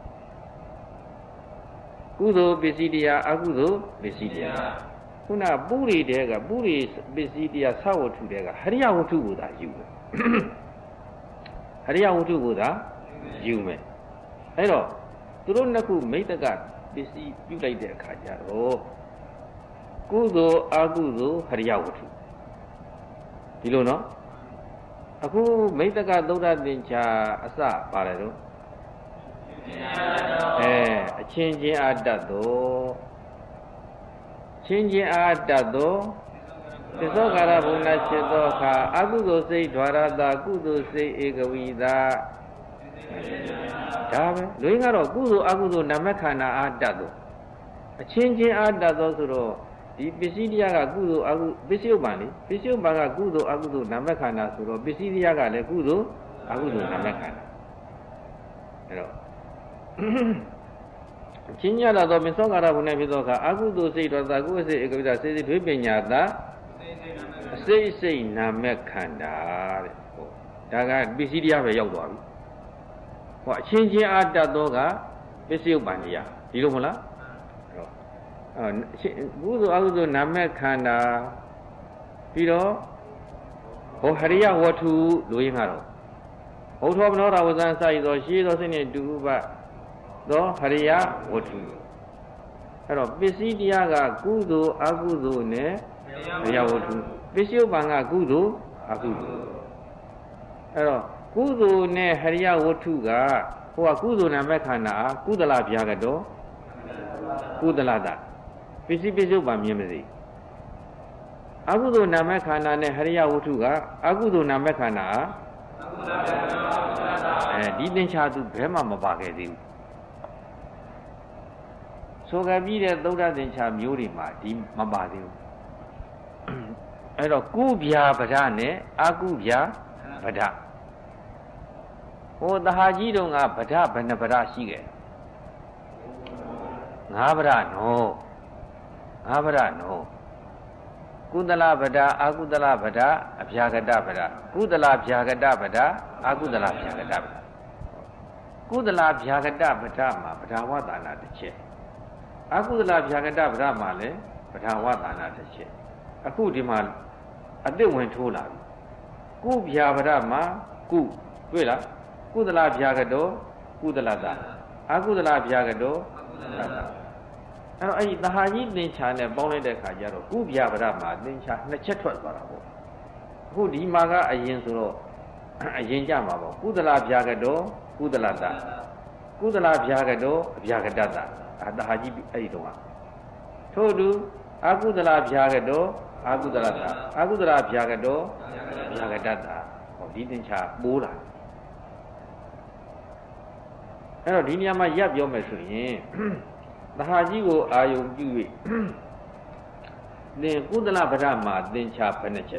ကုသိုလ်ပစ္စည်းတရားအကုသိုလ်ပစ္စည်းတရားခုနပုရိတဲကပုရိပစ္စည်းတရားသဝတ္ထုတဲကဟရိယဝတ္ထုကိုသာယူမယ်ဟရိယဝတ္ထုကိုသာယူမယ်အဲ့တော့သူတို့နှစ်ခုမိတ်တကပစ္စည်းပြုလိုက်တဲ့အခါကျတော့ကုသိုလ်အကုသိုလ်ဟရိယဝတ္ထုဒီလိုနော်အခုမိတ်တကသုဒ္ဓသင်္ချာအစပါတယ်တော့အချင်းချင်းအာတတ်သောချင်းချင်းအာတတ်သောသစ္စောကာရဘုံနာရှိသောအခါအကုသိုလ်စိတ်ဓာရတာကုသိုလ်စိတ်ဧကဝိသာဒါပဲလူရင်းကတော့ကုသိုလ်အကုသိုလ်နာမခန္ဓာအာတတ်သောအချင်းချင်းအာတတ်သောဆိုတော့ဒီပစ္စည်းတရားကကုသိုလ်အကုပစ္စည်းဥပ္ပံလေပစ္စည်းဥပ္ပံကကုသိုလ်အကုသိုလ်နာမခန္ဓာဆိုတော့ပစ္စည်းတရားကလည်းကုသိုလ်အကုသိုလ်နာမခန္ဓာအဲ့တော့ချင်းညလာတော့မသောကာရဘုံနဲ့ဖြစ်သောအခါအကုသိုလ်စိတ်တော်သာကုသိုလ်စိတ်ဧကဝိသစေစိဒွေပညာသာအစိတ်နာမခန္ဓာတဲ့ဟောဒါကပစ္စည်းတရားပဲရောက်သွားပြီဟောအချင်းချင်းအာတတ်သောကပစ္စည်းဥပ္ပံတရားဒီလိုမဟုတ်လားကုသိုလ်အကုသိုလ်နာမခန္ဓာပြီးတော့ဟောဟရိယဝတ္ထုလိုရင်းကတော့ဘုထောမနောရဝဇံစာရည်သောရှေးသောစိတ်နဲ့တူပါသောဟရိယဝတ္ထုအဲ့တော့ပစ္စည်းတရားကကုသိုလ်အကုသိုလ်နဲ့ဟရိယဝတ္ထုပစ္စည်းဥပ္ပံကကုသိုလ်အကုသိုလ်အဲ့တော့ကုသိုလ်နဲ့ဟရိယဝတ္ထုကဟိုကကုသိုလ်နာမခန္ဓာကုသလဗျာကတော့ကုသလတာပစ္စည်းဥပ္ပံမြင်မသိအကုသိုလ်နာမခန္ဓာနဲ့ဟရိယဝတ္ထုကအကုသိုလ်နာမခန္ဓာဒီသင်္ချာသူဘယ်မှမပါခဲ့သေးဘူးဆိုကြပြီးတဲ့သုဒ္ဓသင်္ချာမျိုးတွေမှာဒီမပါသေးဘူးအဲ့တော့ကုဗျာပဒနဲ့အကုဗျာပဒဟိုတဟာကြီးတို့ကပဒဘယ်နှပဒရှိခဲ့၅ပဒနော်၅ပဒနော်ကုသလပဒအကုသလပဒအဗျာဂတပဒကုသလဗျာဂတပဒအကုသလဗျာဂတပဒကုသလဗျာဂတပဒမှာပဒဝတ္တနာတစ်ချက်အကုသလဗျာဂတပဒမှာလည်းပဒဝတ္တနာတစ်ချက်အခုဒီမှာအသစ်ဝင်ထိုးလာပြီကုဗျာပဒမှာကုတွေ့လားကုသလဗျာဂတောကုသလတာအကုသလဗျာဂတောအဲ့တော့အဲ့ဒီသဟာကြီးသင်္ချာနဲ့ပေါင်းလိုက်တဲ့အခါကျတော့ကုဗျာပဒမှာသင်္ချာနှစ်ချက်ထွက်သွားတာပေါ့အခုဒီမှာကအရင်ဆိုတော့အရင်ကြမှာပေါ့ကုသလဗျာဂတောကုသလတာကုသလဗျာဂတောအဗျာဂတတာသဟာကြီးအဲ့ဒီတော့ထို့တူအကုသလဗျာဂတောအကုသလတာအကုသလဗျာဂတောဗျာဂတတာဟောဒီသင်္ချာပိုးလာအဲ့တော့ဒီနေရာမှာရပ်ပြောမယ်ဆိုရင်သဟာကြီးကိုအာယုံပြု၍သင်ကုသလပဒမှာသင်္ချာဘယ်နှချက်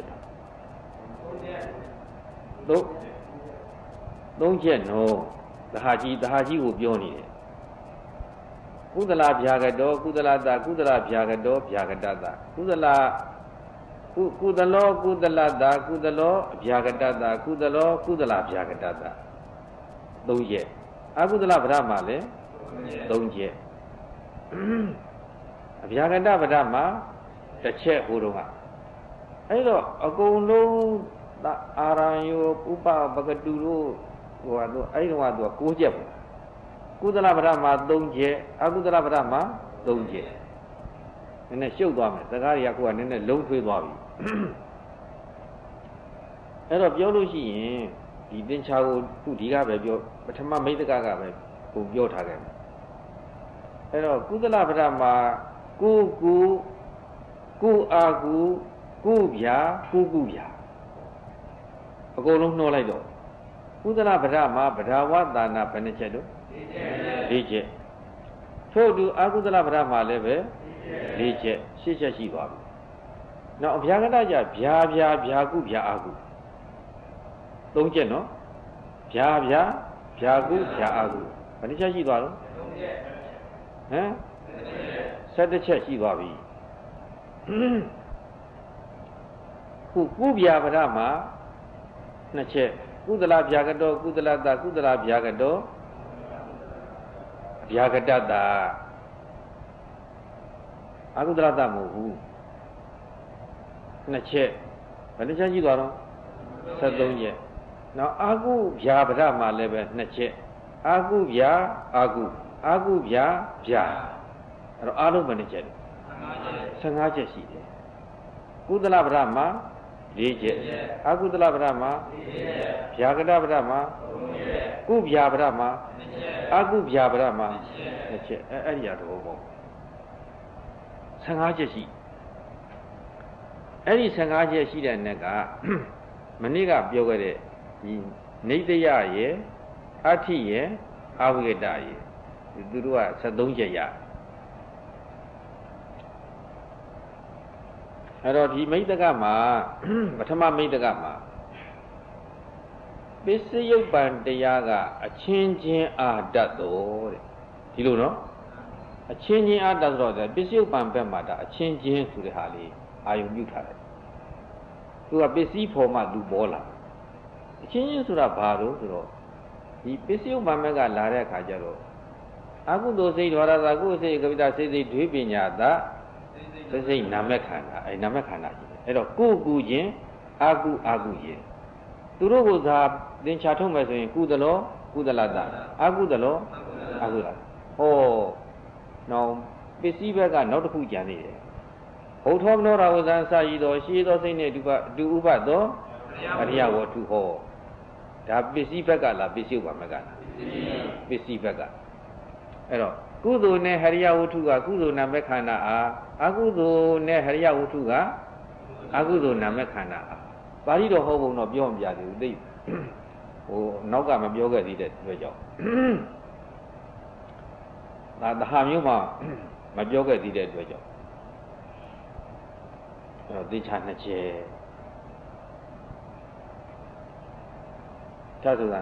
တော့သုံးချက်နော်သဟာကြီးကိုပြောနေတယ်ကုသလဗျာဂတောကုသလတာကုသလဗျာဂတောဗျာဂတတာကုသလောကုသလတာကုသလောဗျာဂတတာကုသလောကုသလဗျာဂတတာသုံးချက်အကုသလပဒမှာလည်းသုံးချက်အဗျာဂတပဒမှာတစ်ချက်ဟိုတော့ကအဲ့တော့အကုန်လုံးအာရံယောဥပပကတုတို့ဟိုကတော့အဲ့ဒီတော့က9ချက်ပေါ့ကုသလပဒမှာ3ချက်အကုသလပဒမှာ3ချက်နည်းနည်းရှုပ်သွားမယ်စကားတွေကကိုကနည်းနည်းလုံးထွေးသွားပြီအဲ့တော့ပြောလို့ရှိရင်ဒီသင်္ချာကိုခုဒီကပဲပြောပထမမိတ်တကကပဲကိုပြောထားခဲ့တယ်အဲ့တော့ကုသလပဒမှာကုအာကုဗျာကုဗျာအကုန်လုံးနှောလိုက်တော့ကုသလပဒမှာပဒဝတ္တနာဘယ်နှချက်တော့၄ချက်ထို့တူအကုသလပဒမှာလည်းပဲ၄ချက်၈ချက်ရှိသွားပြီနောက်အဗျာဂတကြဗျာကုဗျာအာကုသုံးချက်နော်ဗျာဗျာဗျာကုဗျာအာကုဘယ်နှချက်ရှိသွားတော့ဟမ်7ချက်ရှိသွားပြီကုဗျာပဒမှာ2ချက်ကုသလဗျာကတောကုသလတကုသလဗျာကတောဗျာကတတအကုသလတမဟုတ်ဘူး2ချက်ဘယ်နှချက်ရှိသွားတော့73ချက်နောက်အာကုဗျာပဒမှာလည်းပဲ2ချက်အာကုဗျာအာကုဗျာဗျာအဲ့တော့အားလုံးဘယ်နှချက်လဲ15ချက်ရှိတယ်ကုသလပဒမှာ4ချက်အကုသလပဒမှာဗျာကတပဒမှာကုဗျာပဒမှာအကုဗျာပဒမှာ2ချက်အဲ့ဒီရတော့ပေါ့15ချက်ရှိအဲ့ဒီ15ချက်ရှိတဲ့နက်ကမနေ့ကပြောခဲ့တဲ့ဒီနေတယရဲ့အဋ္ဌိရဲ့အဝိကတရဲ့သူတို့က73ချက်ရအဲ့တော့ဒီမိတ္တကမှာပထမမိတ္တကမှာပစ္စယုပ္ပံတရားကအချင်းချင်းအာတတ်တော်တဲ့ဒီလိုနော်အချင်းချင်းအာတတ်တော့ပစ္စယုပ္ပံဘက်မှာဒါအချင်းချင်းဆိုတဲ့ဟာလေးအာယုံပြုထားတယ်သူကပစ္စည်းဖော်မှသူပေါ်လာအချင်းချင်းဆိုတာဘာလို့ဆိုတော့ဒီပစ္စယုပ္ပံဘက်ကလာတဲ့အခါကျတော့အကုသိုလ်စိတ်ဝါဒသာကုသိုလ်စိတ်ကပိတစိတ်စိတ်ဒွေပညာသာစိတ်နာမခန္ဓာအဲနာမခန္ဓာရှိတယ်အဲ့တော့ကုချင်းအာကုချင်းသူတို့ကသာသင်္ချာထုတ်မယ်ဆိုရင်ကုသလောကုသလတအာကုသလောအာကုလဟောနောက်ပစ္စည်းဘက်ကနောက်တစ်ခုကြံနေတယ်ဘုထောမနောရာဝဇံစာရည်တော်ရှိသောစိတ်နဲ့တူဥပသောအရိယဝတ္ထုဟောဒါပစ္စည်းဘက်ကလားပစ္စည်းဥပမကလားပစ္စည်းဘက်ကအဲ့တော့ကုသိုလ်နဲ့ဟရိယဝတ္ထုကကုသိုလ်နာမခန္ဓာအားအကုသိုလ်နဲ့ဟရိယဝတ္ထုကအကုသိုလ်နာမခန္ဓာအားပါဠိတော်ဟောပုံတော့ပြောမပြသေးဘူးသိဟိုနောက်ကမပြောခဲ့သေးတဲ့အတွက်ကြောင့်ဒါတဟာမျိုးမှမပြောခဲ့သေးတဲ့အတွက်ကြောင့်အဲ့တော့သေချာ2ချက်သာဆိုတာ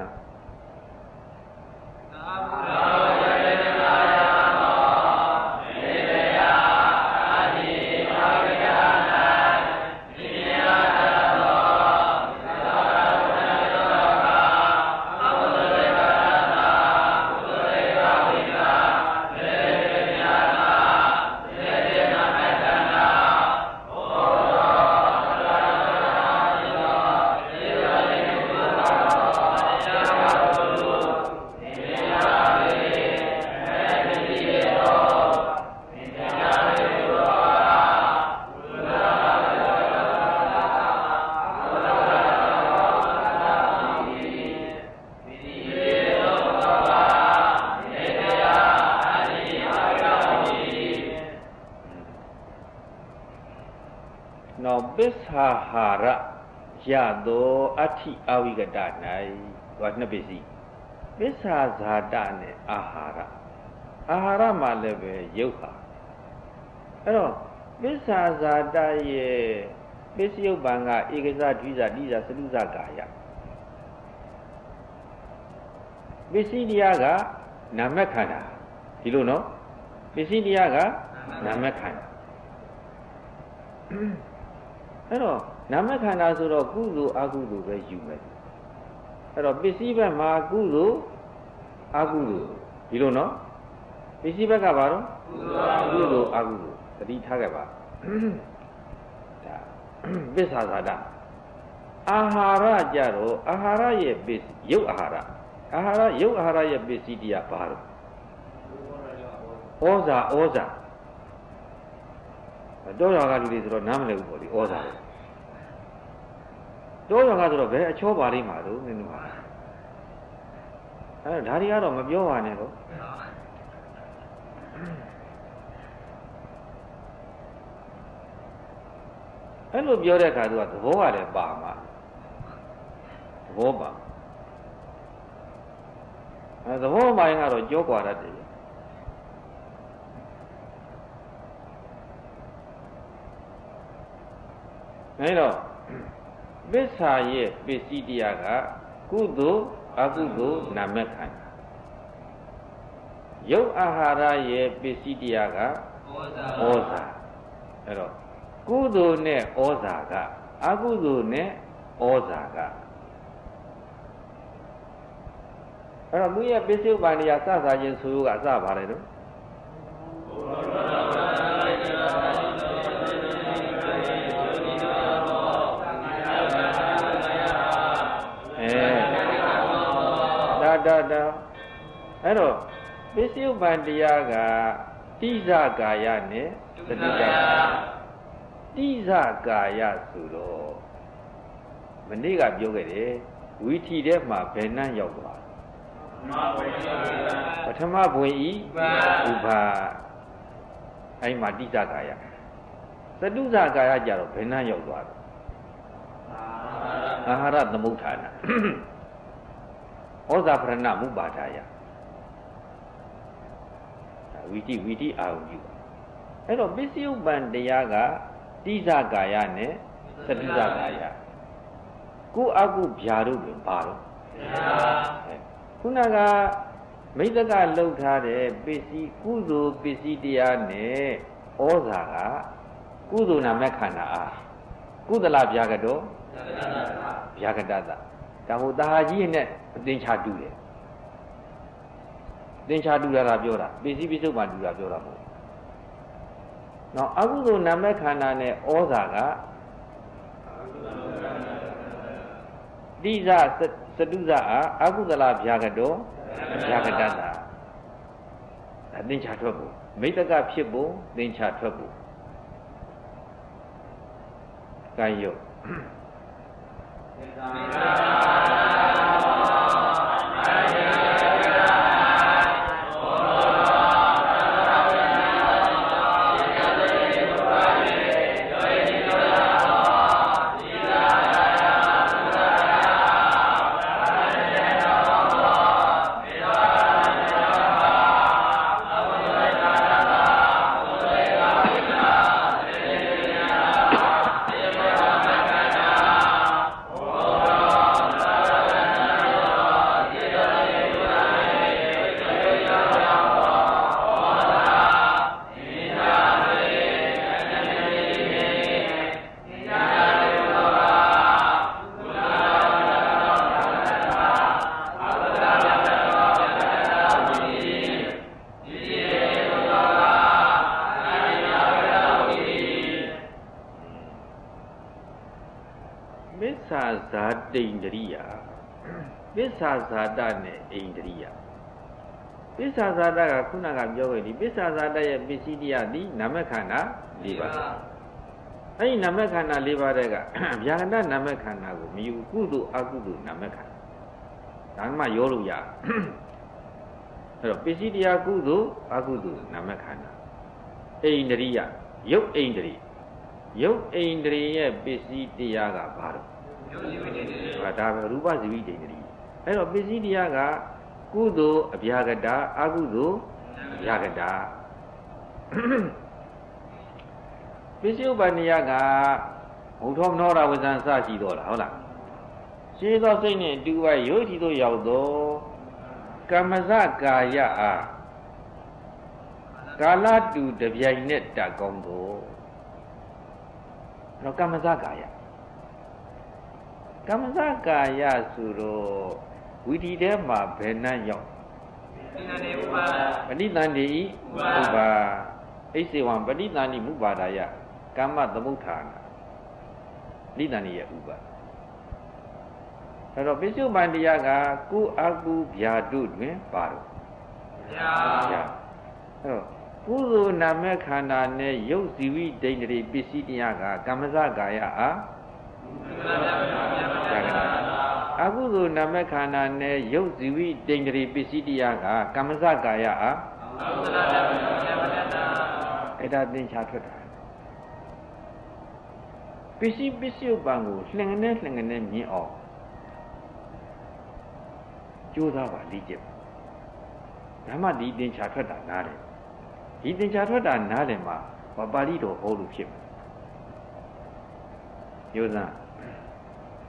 ပစ္ဆာဟာရရသောအဋ္ဌိအဝိကတ၌ဟောနှစ်ပစ္စည်းပစ္ဆာဇာတနဲ့အာဟာရမှာလည်းပဲရုပ်ဟာအဲ့တော့ပစ္ဆာဇာတရဲ့ပစ္စယုပ္ပံကဧကဇဒွိဇတိဇသလုဇကာယပစ္စည်းတရားကနာမခန္ဓာဒီလိုနော်ပစ္စည်းတရားကနာမခန္ဓာအဲ့တော့နာမခန္ဓာဆိုတော့ကုသိုလ်အကုသိုလ်ပဲယူမယ်အဲ့တော့ပစ္စည်းဘက်မှာကုသိုလ်အကုသိုလ်ဒီလိုနော်ပစ္စည်းဘက်ကဘာတော့ကုသိုလ်အကုသိုလ်သတိထားခဲ့ပါဒါပစ္ဆာဇာတအာဟာရကြတော့အာဟာရရဲ့ပစ္စည်းရုပ်အာဟာရရုပ်အာဟာရရဲ့ပစ္စည်းတရားဘာလို့ဩဇာတောရောင်ကလူတွေဆိုတော့နားမလည်ဘူးပေါ့ဒီဩဇာတောရောင်ကဆိုတော့ဘယ်အချောပါလိမ့်မှာလို့နင်းတို့အဲ့ဒါတွေကတော့မပြောပါနဲ့တော့အဲ့လိုပြောတဲ့အခါသူကသဘောရတယ်ပါမှာသဘောပါသဘောမှရင်ကတော့ကြောကွာတတ်တယ်အဲ့တော့ပစ္စာရဲ့ပစ္စည်းတရားကကုသိုလ်အကုသိုလ်နာမခန္ဓာရုပ်အာဟာရရဲ့ပစ္စည်းတရားကဩဇာအဲ့တော့ကုသိုလ်နဲ့ဩဇာကအကုသိုလ်နဲ့ဩဇာကအဲ့တော့သူရဲ့ပစ္စုပန်တရားစစချင်းဆိုကစပါတယ်နော်ဒါအဲ့တော့ပစ္စုပန်တရားကတိဇကာယနဲ့သတိကာယတိဇကာယဆိုတော့မနေ့ကပြောခဲ့တယ်ဝီထီထဲမှာဘယ်နှမ်းရောက်သွားပထမဘွင်ဤဥပါအဲ့မှာတိဇကာယသတုဇကာယကြတော့ဘယ်နှမ်းရောက်သွားလဲအာဟာရသမုဋ္ဌာနာဩဇာပရဏမုပါဒာယဝီတိအာဟုပြုအဲ့တော့ပစ္စယုပ္ပန်တရားကတိဇကာယနဲ့သတုဇကာယကုအကုဗျာတို့တွင်ပါတော့ခုနကမိသကလှုပ်ထားတဲ့ပစ္စည်းကုသိုလ်ပစ္စည်းတရားနဲ့ဩဇာကကုသိုလ်နာမခန္ဓာအားကုသလဗျာကတောဗျာကတတဒါဟိုတာဟာကြီးနဲ့အသင်္ချာတူတယ်သင်္ချာတူတာပြောတာပစ္စည်းပစ္စုပန်တူတာပြောတာမဟုတ်နော်အကုသိုလ်နာမခန္ဓာနဲ့ဩဇာကတိဇစတုဇအားအကုသလဗျာကတောဗျာကတတအသင်္ချာထွက်ဖို့မိတ္တကဖြစ်ဖို့သင်္ချာထွက်ဖို့ကာယုတ်ဣန္ဒြိယပစ္ဆာဇာတနဲ့ဣန္ဒြိယပစ္ဆာဇာတကခုနကပြောခဲ့ပြီပစ္ဆာဇာတရဲ့ပစ္စည်းတရားဒီနာမခန္ဓာ၄ပါးအဲ့ဒီနာမခန္ဓာ၄ပါးတဲ့ကဗျာကတနာမခန္ဓာကိုမယူကုသိုလ်အကုသိုလ်နာမခန္ဓာဒါမှရောလို့ရအဲ့တော့ပစ္စည်းတရားကုသိုလ်အကုသိုလ်နာမခန္ဓာဣန္ဒြိယရုပ်ဣန္ဒြိရုပ်ဣန္ဒြိရဲ့ပစ္စည်းတရားကဘာလို့ဒါပဲရူပဇီဝိတ္တိအဲ့တော့ပစ္စည်းတရားကကုသိုလ်အဗျာကတာအကုသိုလ်အဗျာကတာပစ္စည်းဥပ္ပန္နယကဘုထောမနောရဝဇံစရှိတော့လားဟုတ်လားရှင်းသောစိတ်နဲ့အတူဝရုပ်ထီသို့ရောက်သောကမ္မဇကာယအားကာလတူတပြိုင်နဲ့တတ်ကောင်းသောတော့ကမ္မဇကာယကမ္မဇကာယဆိုတော့ဝီထီထဲမှာဘယ်နှံ့ရောက်ပဋိသန္တိဥပါဣစေဝံပဋိသန္တိမုပါဒာယကမ္မသမုဋ္ဌာနာပဋိသန္တိရဲ့ဥပါအဲ့တော့ပိစုပန်တရားကကုအကုဗျာတုတွင်ပါတော့ဗျာအဲ့တော့ကုသိုလ်နာမခန္ဓာနဲ့ရုပ်ဇီဝိဒိဋ္ဌိပစ္စည်းတရားကကမ္မဇကာယအားအကုသိုလ်နာမခန္ဓာနဲ့ရုပ်ဇီဝိဒိဋ္ဌိပစ္စည်းတရားကကမ္မဇကာယအားအဲ့ဒါသင်္ချာထွက်တာပစ္စည်းပစ္စုပန်ကိုလှင်ငနဲ့မြင်အောင်ကြိုးစားပါလေ့ကျင့်ဓမ္မဒီသင်္ချာထွက်တာနားတယ်ဒီသင်္ချာထွက်တာနားတယ်မှာပါဠိတော်ဟောလို့ဖြစ်မယ်ယောဇံ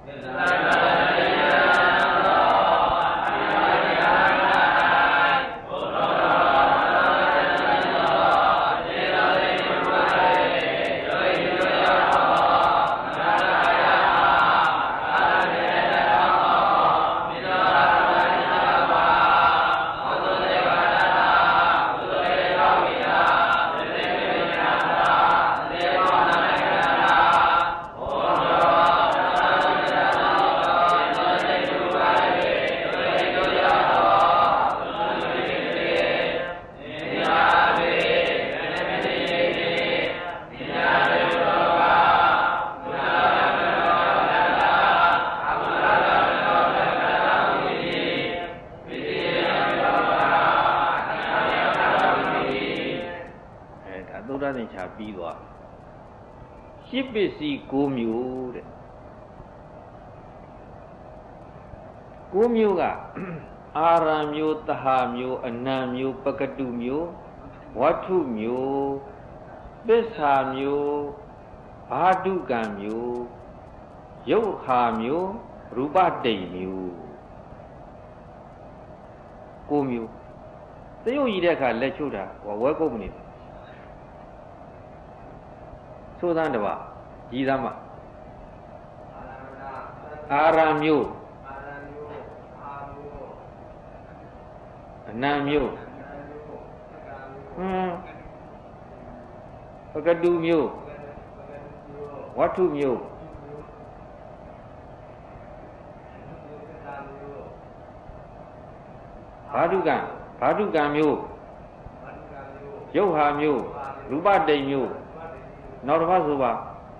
ပြီးသွားရှစ်ပစ္စည်း9မျိုးတဲ့9မျိုးကအာရံမျိုးတဟာမျိုးအနံမျိုးပကတုမျိုးဝတ္ထုမျိုးပစ္ဆာမျိုးဘာဒုကံမျိုးယုတ်ဟာမျိုးရူပတိတ်မျိုး9မျိုးသရုပ်ရည်တဲ့အခါလက်ချုပ်တာဝဲကုတ်မနေသိုးသန်းတပါရည်သမ်းမအာရံမျိုးအနံမျိုးပကတုမျိုးဝတ္ထုမျိုးဘာဒုကံမျိုးယုတ်ဟာမျိုးရူပတိတ်မျိုးနောက်တစ်ပါးဆိုပါ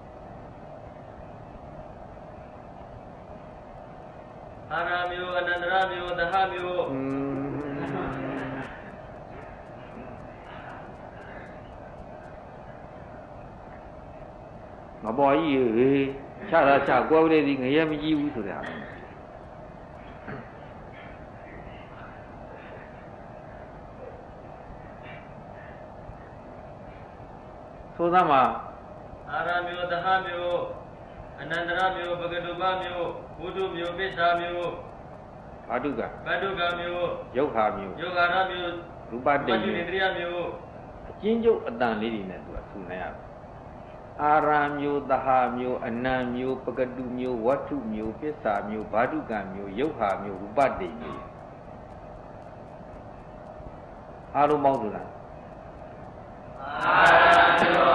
အာရမျိုးအနန္တရမျိုးသဟမျိုးမပေါ်ကြီးရေချတာချကွဲဦးလေးဒီငရဲမကြည့်ဘူးဆိုတဲ့ဟာသို့သားမှာအာရမျိုးသဟမျိုးအနန္တရမျိုးပကတုပမျိုးဝုဒ္ဓမျိုးပစ္စာမျိုးဘာဒုကမျိုးယုတ်ဟာမျိုးယုတ်ဟာရမျိုးရူပတိတ်မျိုးတရားမျိုးအချင်းကျုပ်အတန်လေးတွေနဲ့သူကထူနေရအာရံမျိုးသဟမျိုးအနံမျိုးပကတုမျိုးဝတ္ထုမျိုးပစ္စာမျိုးဘာဒုကမျိုးယုတ်ဟာမျိုးရူပတိတ်မျိုးအားလုံးပေါင်းဆိုတာအာရမျိုး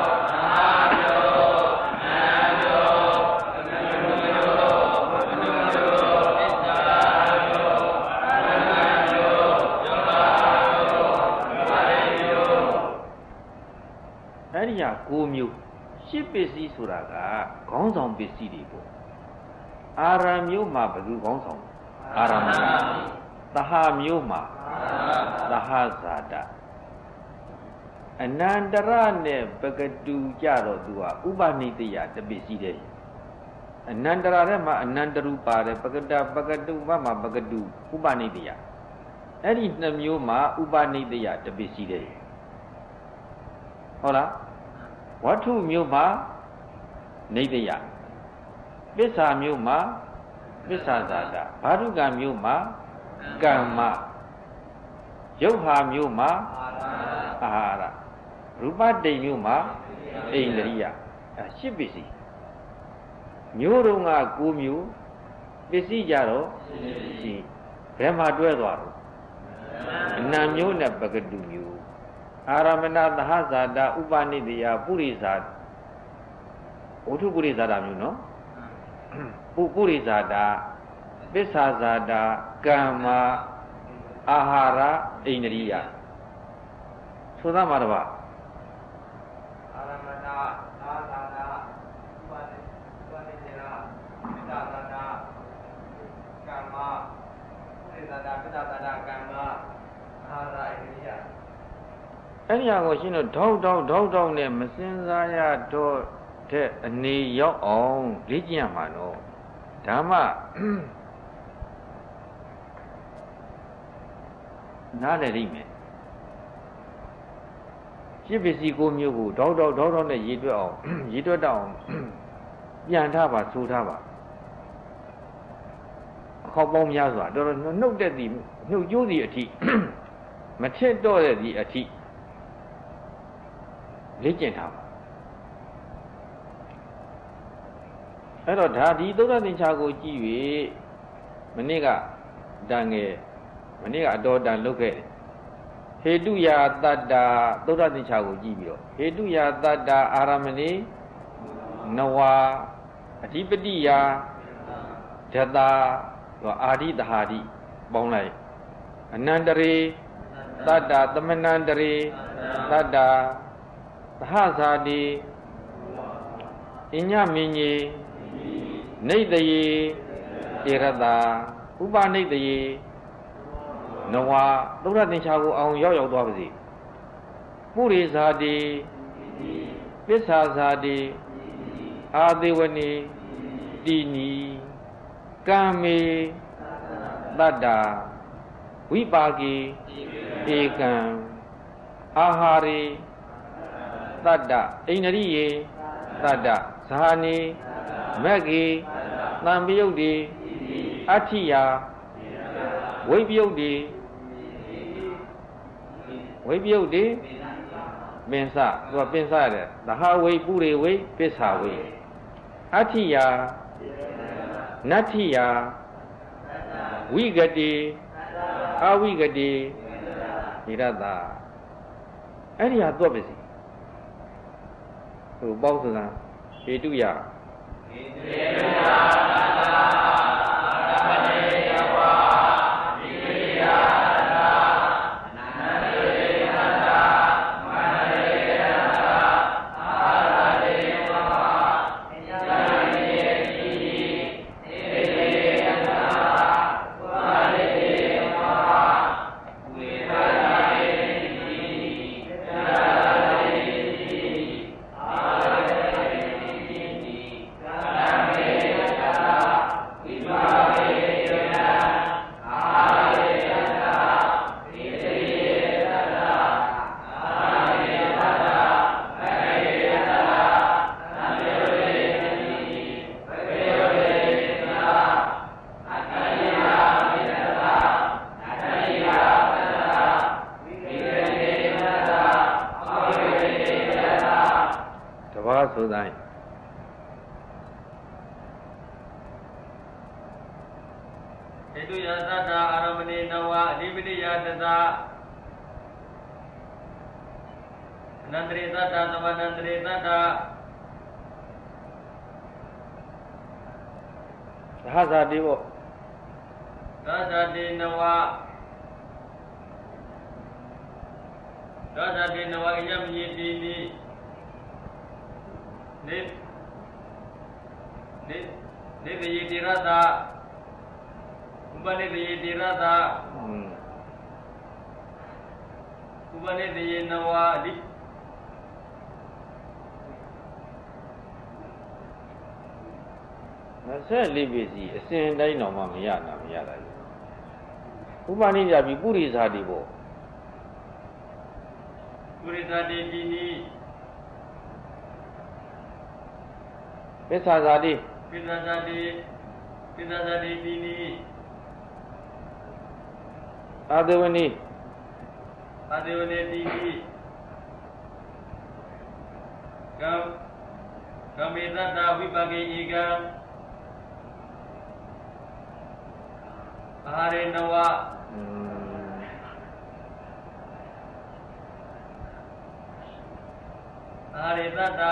9မျိုးရှစ်ပစ္စည်းဆိုတာကခေါင်းဆောင်ပစ္စည်းတွေပေါ့အာရံမျိုးမှာဘယ်သူခေါင်းဆောင်အာရံသဟမျိုးမှာသဟဇာတအနန္တရနဲ့ပကတုကြတော့သူကဥပနိတယတပစ္စည်းတဲ့အနန္တရထဲမှာအနန္တရူပါတယ်ပကတုဘမှာပကတုဥပနိတယအဲ့ဒီ2မျိုးမှာဥပနိတယတပစ္စည်းတဲ့ဟုတ်လားဝတ္ထုမျိုးမှာနေတယပစ္စာမျိုးမှာပစ္စာဇာတဘာဒုကံမျိုးမှာကမ္မယုတ်ဟာမျိုးမှာအာဟာရရူပတိတ်မျိုးမှာဣန္ဒြိယရှစ်ပစ္စည်းမျိုးတုံးက9မျိုးပစ္စည်းကြတော့ရှိဘယ်မှာတွဲသွားတော့အနံမျိုးနဲ့ပကတုမျိုးအာရမဏသဟဇာတဥပနိတယပုရိဇာဝုထုပုရိဇာတာမျိုးနော်ပုရိဇာတာပစ္ဆာဇာတာကမ္မာအာဟာရဣန္ဒြိယဆိုသားမှာတပါအာရမဏသဟဇာတာဥပနိတယပစ္ဆာဇာတာကမ္မာပုရိဇာတာပစ္ဆာဇာတာကမ္မာအာဟာရဣန္ဒြိယအဲ့ဒီဟာကိုရှင်းတော့ထောက်နဲ့မစင်စားရတော့တဲ့အနေရောက်အောင်လေ့ကျင့်ရမှာနော်ဒါမှနားလည်လိမ့်မယ်ရှစ်ပစ္စည်း9မျိုးကိုထောက်နဲ့ရေးတွက်အောင်ရေးတွက်တော့ပြန်ထားပါဆိုထားပါခေါပေါင်းများစွာတော်တော်နှုတ်တဲ့သည်နှုတ်ကြိုးစီအထိမထက်တော့တဲ့သည်အထိလေ့ကျင့်ထားပါအဲ့တော့ဒါဒီသုဒ္ဓသင်္ချာကိုကြည့်၍မနေ့ကတန်ငယ်မနေ့ကအတော်တန်လုပ်ခဲ့တယ်ဟေတုယာတတ္တာသုဒ္ဓသင်္ချာကိုကြည့်ပြီးတော့ဟေတုယာတတ္တာအာရမဏိနဝါအဓိပတိယာဓတာအာဓိတဟာဓိပေါင်းလိုက်အနန္တရေတတ္တာသမဏန္တရေတတ္တာသဟဇာတိအညမင်းကြီးနေတယေတေရတာဥပနိတယေနဝါသုဒ္ဓသင်္ချာကိုအောင်ရောက်သွားပါစေပုရိဇာတိပစ္ဆာဇာတိအာသေဝနေတိနီကံမေတတ္တာဝိပါကိဧကံအာဟာရေတတ္တအိန္ဒရိယေတတ္တဇာနေမဂ္ဂေသံပယုတ်တိအဋ္ဌိယဝိပယုတ်တိဝိပယုတ်တိပင်စသူကပင်စရတယ်သဟဝိပုရိဝိပစ္ဆာဝိအဋ္ဌိယနတ္ထိယဝိဂတိအဝိဂတိဒီရတာအဲ့ဒီဟာသွက်ပါစီဟိုပေါင်းစကားဟေတုယဟေတုယဆိုတိုင်းဟေတုယသတ္တအာရမဏိနဝအဓိပတိယတသအနန္တရေသတ္တသမန္တရေသတ္တသဟဇာတိဘောသဟဇာတိနဝသဟဇာတိနဝအယမယေတိနိနေတယေတိရတဥပနိတယေတိရတဥပနိတယေနဝအဓိ24ပေစီအစဉ်တိုင်းတော့မှမရတာဥပနိကြပြီပုရိဇာတိပေါ့ပုရိဇာတိတိနိပစ္ဆာဇာတိပစ္ဆာဇာတိတိနိအာဒေဝနိတိနိကံမေတ္တဝိပါကေဧကံအာရေနဝအာရေတ္တ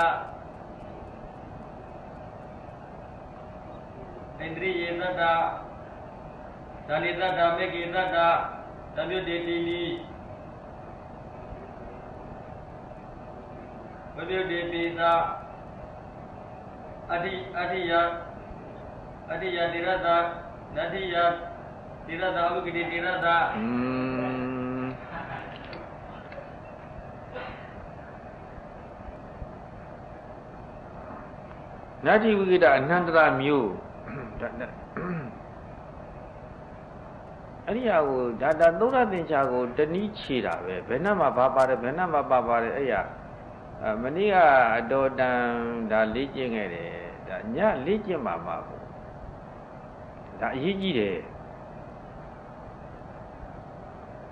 ဣန္ဒြိယေတ္တဇာနိတ္တမေကေတ္တသဗ္ဗတေတိနိဝိပယုတေတိသအဋ္ဌိယတိရတနတ္ထိယတိရတအဝိကတိတိရတနတ္ထိဝိကတအနန္တရမျိုးအဲ့ဒီဟာကိုဒါသုဒ္ဓသင်္ချာကိုတနည်းခြေတာပဲဘယ်နှမှာဘာပါတယ်ဘယ်နှမှာပါပါတယ်အဲ့ရမနေ့ကအတော်တန်ဒါလေ့ကျင့်ခဲ့တယ်ဒါညလေ့ကျင့်မှာပါဘူးဒါအရေးကြီးတယ်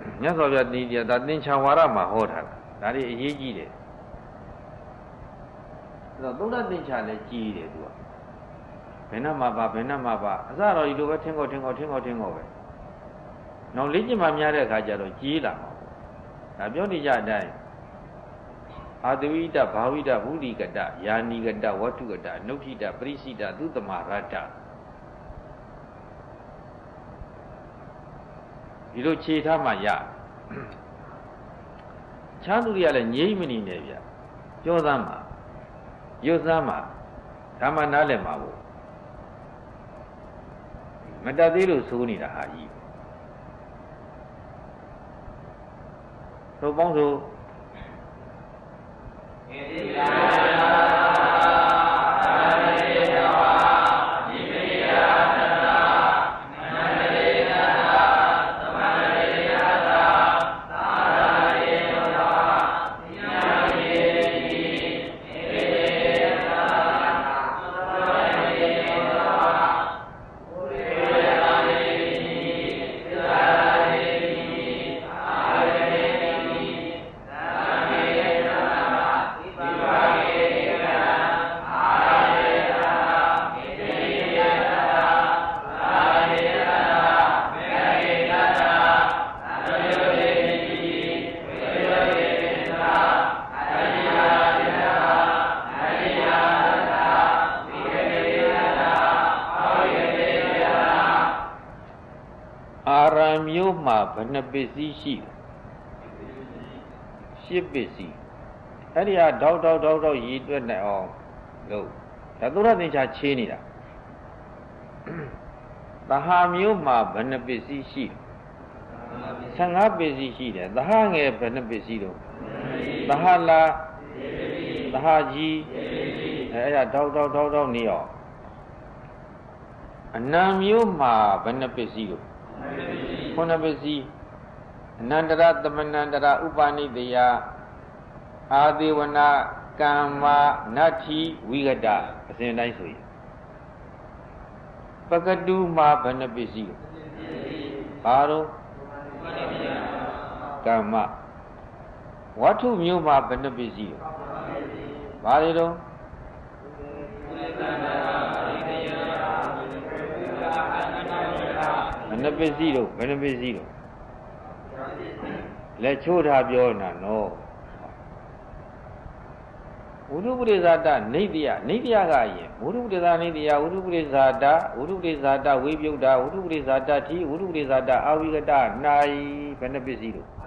မြတ်စွာဘုရားတရားဒါသင်္ချာဝါဒမှာဟောထားတာဒါတွေအရေးကြီးတယ်အဲ့တော့သုဒ္ဓသင်္ချာလည်းကြီးတယ်သူကဘယ်နှမှာပါဘယ်နှမှာပါအစတော့ဒီလိုပဲထင်းကောပဲနောက်လေ့ကျင့်မှများတဲ့အခါကျတော့ကြီးလာမှာဒါပြောနေကြတဲ့အတိုင်းအာတဝိတဘာဝိတဝုဒိကတယာနိကတဝတ္ထုကတနုဋ္ဌိတပရိစိတသုတမရတ္တဒီလိုခြေထားမှရချားသူတွေကလည်းငြိမ့်မနေနဲ့ဗျပြောသားမှာရွတ်သားမှာဓမ္မနားလည်မှာဘူးမတတ်သေးလို့ဆိုနေတာဟာကြီးတို့ပေါင်းဆိုဘယ်နှပစ္စည်းရှိရှစ်ပစ္စည်းအဲ့ဒီဟာတောက်ရည်တွက်နေအောင်လို့ဒါသုဒ္ဓသင်္ချာချေးနေတာသဟာမျိုးမှာဘယ်နှပစ္စည်းရှိ15ပစ္စည်းရှိတယ်သဟာငယ်ဘယ်နှပစ္စည်းတော့သဟာလာသဟာကြီးအဲ့ဒါတောက်နေအောင်အနံမျိုးမှာဘယ်နှပစ္စည်းတော့ခုနပစ္စည်းအနန္တရသမဏန္တရဥပါနိတယအာသေဝနာကမ္မနတ္ထိဝိကတအစဉ်တိုင်းဆိုရင်ပကတုမှာဘယ်နှပစ္စည်းဘာတော့ကမ္မဝတ္ထုမျိုးမှာဘယ်နှပစ္စည်းဘာတွေတော့ဘယ်နှပစ္စည်းတော့လက်ချိုးထားပြောနာနော်ဝုဒ္ဓပရိဇာတနေတ္တယကရင်ဝုဒ္ဓပရိဇာနေတ္တယဝုဒ္ဓပရိဇာတဝုဒ္ဓပရိဇာတဝိပယုတ်တာဝုဒ္ဓပရိဇာတတိဝုဒ္ဓပရိဇာတအာဝိကတ၌ဘယ်နှပစ္စည်းတော့